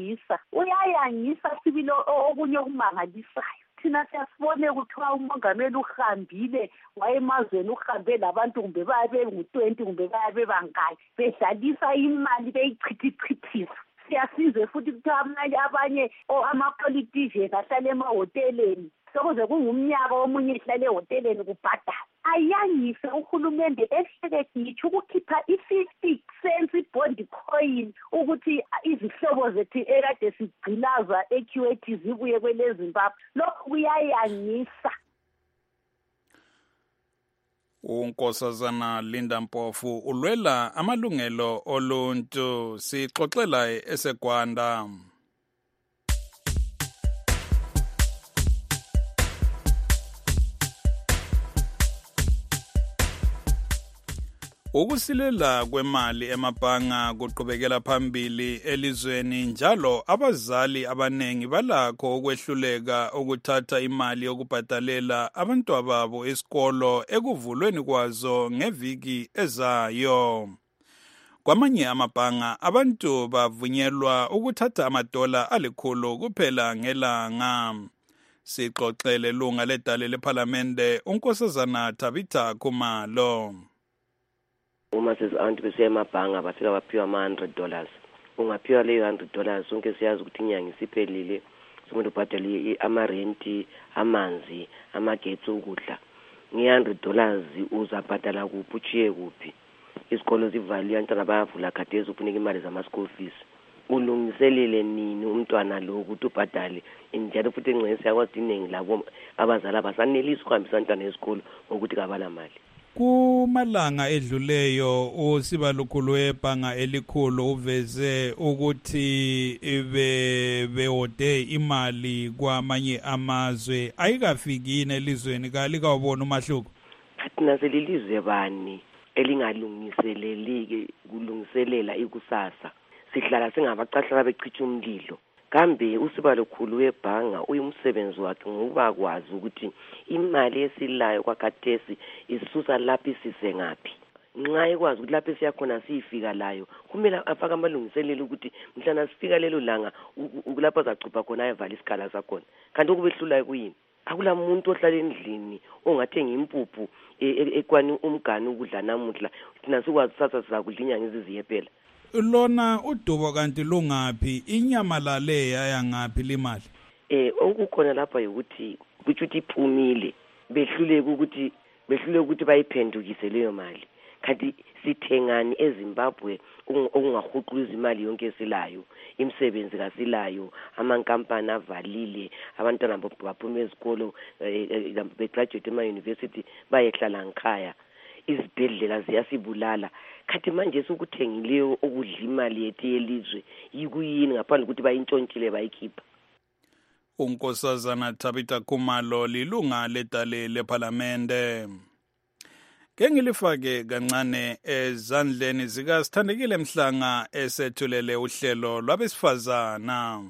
uyayangisa sibilo okunye okumangalisayo. Thina siyasibone kuthiwa umongameli uhambile wayemazweni, uhambe labantu kumbe bayabe ngu-20 kumbe bayabe bangaki, bedlalisa imali beyichithichithisa. Siyasizwe futhi kuthiwa abanye ama-politician ahlale emahoteleni, sokuze kungumnyaka omunye ehlale ehoteleni kubhadala. Ayangise uhulumende ehleke ngitsho ukukhipha i-50 cents ibond coin ukuthi izihlobo zethu ekade sigcilazwa eKuwait zibuye kweleZimbabwe. Lokhu kuyayangisa. Unkosazana Linda Mpofu ulwela amalungelo oluntu. Sixoxela eseGwanda. Ukusilela kwemali emabhanga kuqhubekela phambili elizweni, njalo abazali abanengi balakho ukwehluleka ukuthatha imali yokubhadalela abantwababo esikolo ekuvulweni kwazo ngeviki ezayo. Kwamanye amabhanga abantu bavunyelwa ukuthatha amadola $100 kuphela ngelanga. Sixoxele lunga ledale lePhalamende unkosazana Tabitha Khumalo. Uma sezabantu besiya emabhanga bafika baphiwa ama-$100. Ungaphiwa leyo $100 sonke siyazi ukuthi inyanga isiphelile, somuntu ubhadale amarenti, amanzi, amagetsi, ukudla. $100 uzabhadala kuphi uchiye kuphi. Isikolo zivaliwe, abantwana bayavula khathesi ufuneka imali zama-school fees. Ulungiselele nini umntwana lo ukuthi ubhadale? Njalo futhi engcese yakwazi iningi labo abazali abasanelisi ukuhambisa abantwana esikolo ngokuthi kabala mali. Kumalanga edluleyo usibalukhulu webhanga elikhulu uveze ukuthi behode imali kwamanye amazwe ayikafikini elizweni kalikawubona umahluko. Kathi naselilizwe bani elingalungiseleliki kulungiselela ikusasa. Sihlala singabacahla bechicha umlilo. Kambe usibalukhulu webhanga uyumsebenzi wakhe ngoba kwazi ukuthi imali esilayo kwakhathesi isusa lapho isise ngaphi. Nxa ekwazi ukuthi lapho siyakhona siyifika layo kumele afake amalungiselelo ukuthi mhlana sifika lelo langa lapho zacupha khona ayevala isikhala sakhona. Kanti okubehlulayo kuyini? Akula muntu ohlala endlini ongathenga impuphu ekwani umgani ukudla namuhla thina sikwazi uthatha sizakudla inyanga iziziye phela. Lona udubo kanti lungaphi inyama lale yayangaphi limali? Okukhona lapha ukuthi kuthi iphumile behluleke ukuthi bayiphendukise leyo mali. Kanti sithengani eZimbabwe okungahuquluza imali yonke esilayo, imisebenzi kasilayo, amankampani avalile, abantwana baphuma ezikolo begraduate ema-university bayehlala ngikhaya. Izibhedlela ziyasibulala. Khathi manje sokuthengileyo okudla imali yethu yelizwe yikuyini ngaphandle ukuthi bayintshontshile bayikhipha. Unkosazana Tabitha Khumalo lilunga ledale leParlamente. Ngengilifake kancane ezandleni zikaSithandekile Mhlanga esethulele uhlelo lwabesifazana.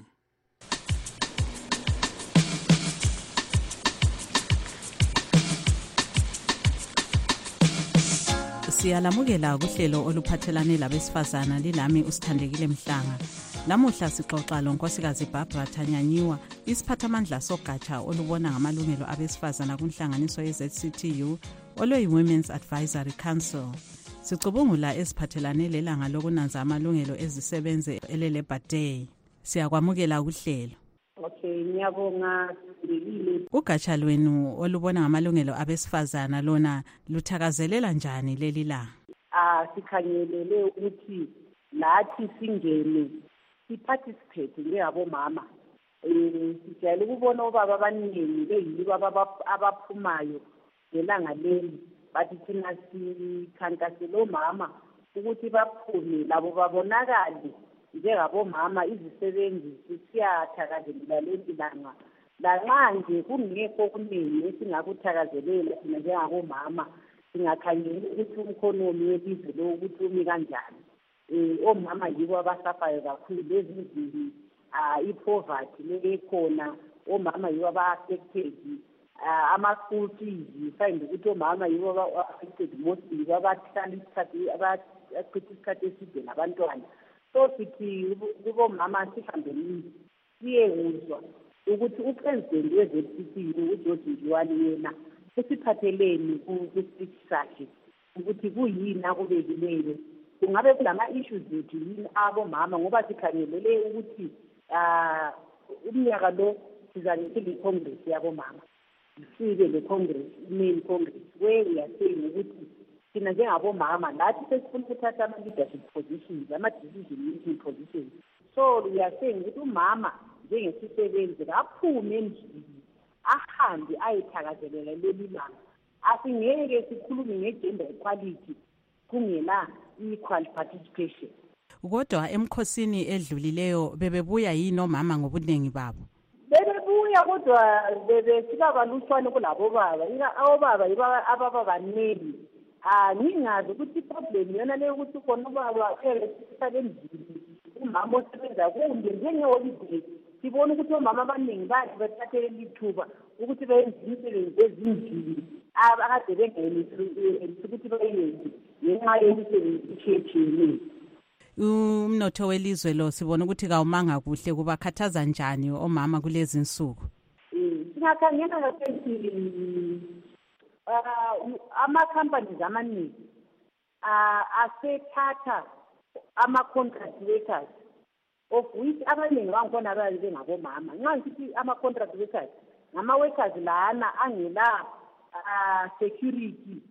Siyalamukela kuhlelo oluphathelane labesifazana lilami uSithandekile Mhlanga. Lamuhla sixoxa lonkosikazi Barbara Thanyanyiwa, isiphathamandla sogatsha olubona ngamalungelo abesifazana kunhlanganiso yeZCTU olweyi-Women's Advisory Council. Sicubungula eziphathelane lelanga lokunanza amalungelo ezisebenzi ele-Labor Day. Siyakwamukela kuhlelo. Okay, ngiyabonga Sithandekile. Ugatsha lwenu olubona ngamalungelo abesifazana lona luthakazelela njani leli langa? Sikhangelele ukuthi lathi singene siparticipate njengabomama. Sijayele ukubona obaba abaningi beyibo abaphumayo ngelanga leli, bathi thina sikhankasela omama ukuthi baphume labo babonakale njengabomama izisebenzi siyathakazelela leli langa. Lanxa nje kungekho okuningi esingakuthakazelela thina njengabomama, singakhangela ukuthi umkhonomi welizwe lo ukuthi umi kanjani. Omama yibo abasafayo kakhulu ezindlini, i-poverty le ekhona, omama yibo aba-affected, ama-school fees, find ukuthi omama yibo aba-affected mostly, abahlala abachitha isikhathi eside nabantwana. So sithi kubomama sihambelini siyekuzwa ukuthi upresident we-ZCTU uGeorge Njiwani yena usiphatheleni ku-speech sakhe ukuthi kuyini akubekileyo. Kungabe kulama-issues zethu yini abomama ngoba sikhangelele ukuthi umnyaka lo sizabe sile-congress yabomama. Sibe le-congress, i-main congress, where we are saying ukuthi thina njengabomama lathi sesifuna ukuthatha ama-leadership positions, ama-decision making positions. So we are saying ukuthi umama njengesisebenzi aphume endlini ahambe ayethakazelela leli langa. Asingeke sikhulume nge-gender equality kungela equal participation. Kodwa emkhosini edlulileyo bebebuya yini omama ngobuningi babo? Bebebuya kodwa bebefika balutshwane kulabo baba. Obaba yiba ababa baningi. Ngingazi ukuthi iproblem yona leyo ukuthi khona ubaba esisale endlini umama osebenza kumbe njenge-holiday. Sibona ukuthi omama abaningi bathi bethathele lithuba ukuthi bayenze imisebenzi ezindlini akade bengenelisi ukuthi bayenze ngenxa yemisebenzi etshiyetshiyeneyo. Umnotho welizwe lo sibona ukuthi kawumanga kuhle, kubakhathaza njani omama kulezi nsuku? Singakhangela ngasethi ama-companies amaningi asethatha ama-contract workers of which abaningi bangikhona abayabe bengabomama. Nxa ngisithi ama-contract workers ngama-workers lana angela security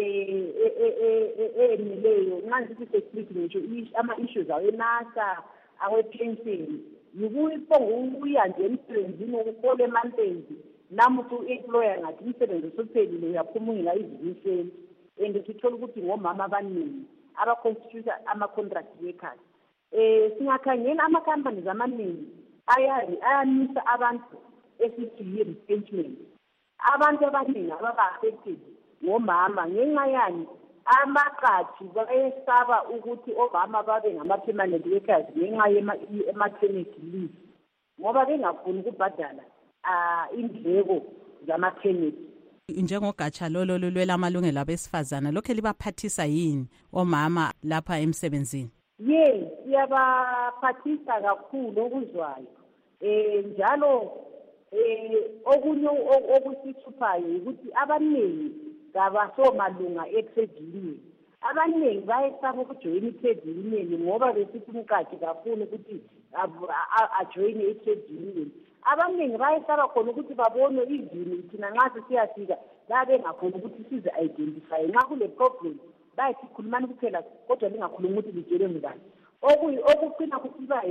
enileyo. Nxa ngisithi security ngisho ama-issues awenasa awe-pension yikuya nje emsebenzini ukuhola emantenzi namuthi u-employer ngathi umsebenzi usuphelile uyaphumula izimiseni and sithola ukuthi ngomama abaningi aba-constitute ama-contract workers. Singakhangela ama-companies amaningi ayanisa abantu esithi yi-retrenchment. Abantu abaningi ababa-affected ngomama ngenxa yani amaqathi bayesaba ukuthi omama babe ngama-permanent workers ngenxa ye-maternity leave ngoba bengafuni ukubhadala indleko zama-maternity. Njengogatsha lolo lulwela amalungelo abesifazana lokho libaphathisa yini omama lapha emsebenzini? Yes, siyabaphathisa kakhulu okuzwayo. Njalo okunye okusithuphayo ukuthi abaningi ngabasomalunga e-trade union. Abaningi bayesaba ukujoyina i-trade union ngoba besithi umqashi kafuni ukuthi ajoyine i-trade union. Abaningi bayesaba khona ukuthi babone izini thina nxa sisiyafika babengakhona ukuthi sizi-identify nxa kule problem bayithi khulumani kuphela kodwa lingakhulumi ukuthi litshele ngani. Okuqina kusiba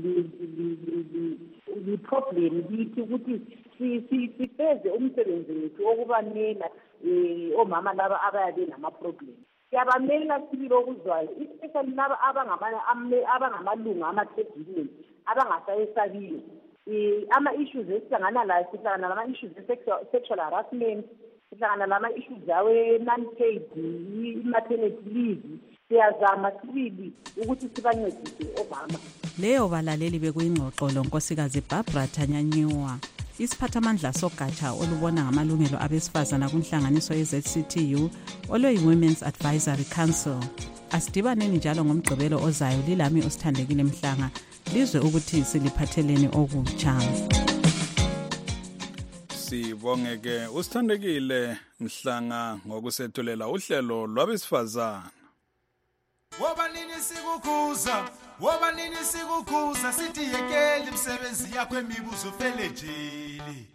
li-problem lithi ukuthi sifeze umsebenzi wethu okubanela omama laba abayabe nama-problem. Siyabamela sibili okuzwayo especially laba abangamalunga ama-trade union abangasayesabiyo. Ama-issues esihlangana layo sihlangana lama-issues e-sexual harassment, sihlangana lama-issues awe-non-paid i-maternity leave. Siyazama sibili ukuthi sibancedise omama. Leyo balaleli bekuyingxoxo lonkosikazi Barbara Thanyanyiwa, isiphathamandla sogatsha olubona ngamalungelo abesifazana kunhlanganiso ye-ZCTU olweyi-Women's Advisory Council. Asidibaneni njalo ngomgqibelo ozayo lilami osithandekile Mhlanga lizwe ukuthi siliphatheleni okutsha. Sibongeke usithandekile Mhlanga ngokusethulela uhlelo lwabesifazana. Woba nini sikukhuza sithi yekele imisebenzi yakho emibuzo fele jeli.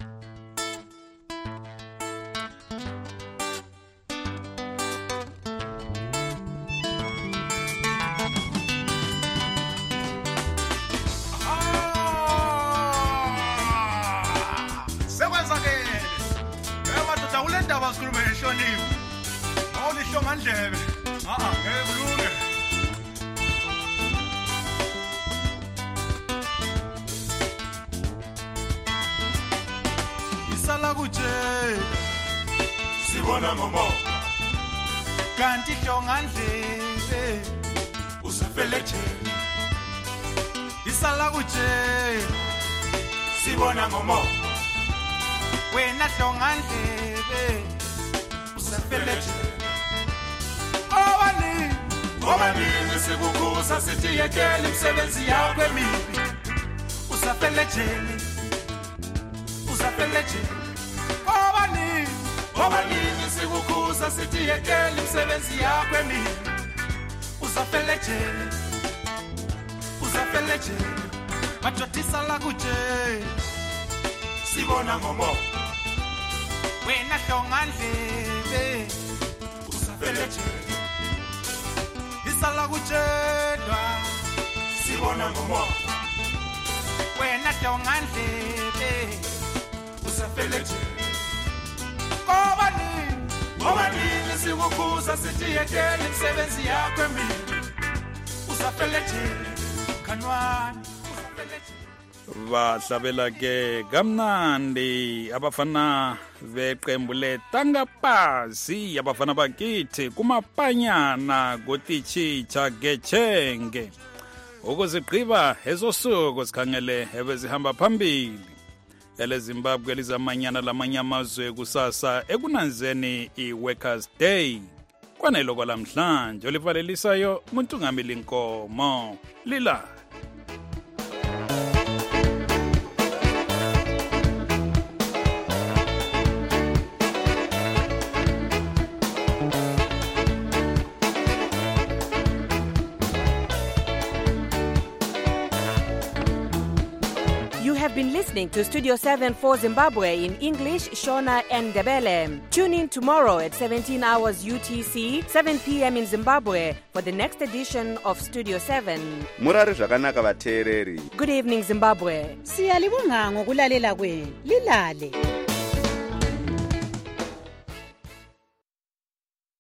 Sekwenzakele. Madoda ule ndaba sikhulume neshoniwe. Awulisho mandlebe. Ngebulunge. Isala kuje. Sibona ngomo. Kanti hlongandlebe. Usafele jeli. Isala kuje. Sibona ngomo. Wena hlongandlebe. Usafele jeli. Obani sikukhuza sithi yekele imisebenzi yakho emibi. Usafele jeli. Obani sikukhuza sithi yekele imisebenzi yakho emibi. Usafele jeli. Madoda la kuje. Sibona ngomo. Wena hlongandlebe. Usafele jeli. Isala kujedwa. Sibona ngomo. Wena hlongandlebe. Usafele jeli. Obani sikukhuza sithi yekele imisebenzi yakho emibi. Usafele jeli. Kanwani. Bahlabela ke kamnandi abafana beqembu leTangapasi abafana bakithi kumapanyana gotichicha gechenge ukuzigqiba ezosuku sikhangele ebezihamba phambili eleZimbabwe lizamanyana lamanyamazwe kusasa ekunanzeni iWorkers Day kwanelo kwalamhlanje olivalelisayo uMuntungameli Nkomo lila. have been listening to Studio 7 for Zimbabwe in English, Shona and Ndebele. Tune in tomorrow at 17 hours UTC, 7 p.m. in Zimbabwe for the next edition of Studio 7. Murari zvakanaka vateereri. Good evening, Zimbabwe. Siyalibonga ngokulalela kwenu. Lilale.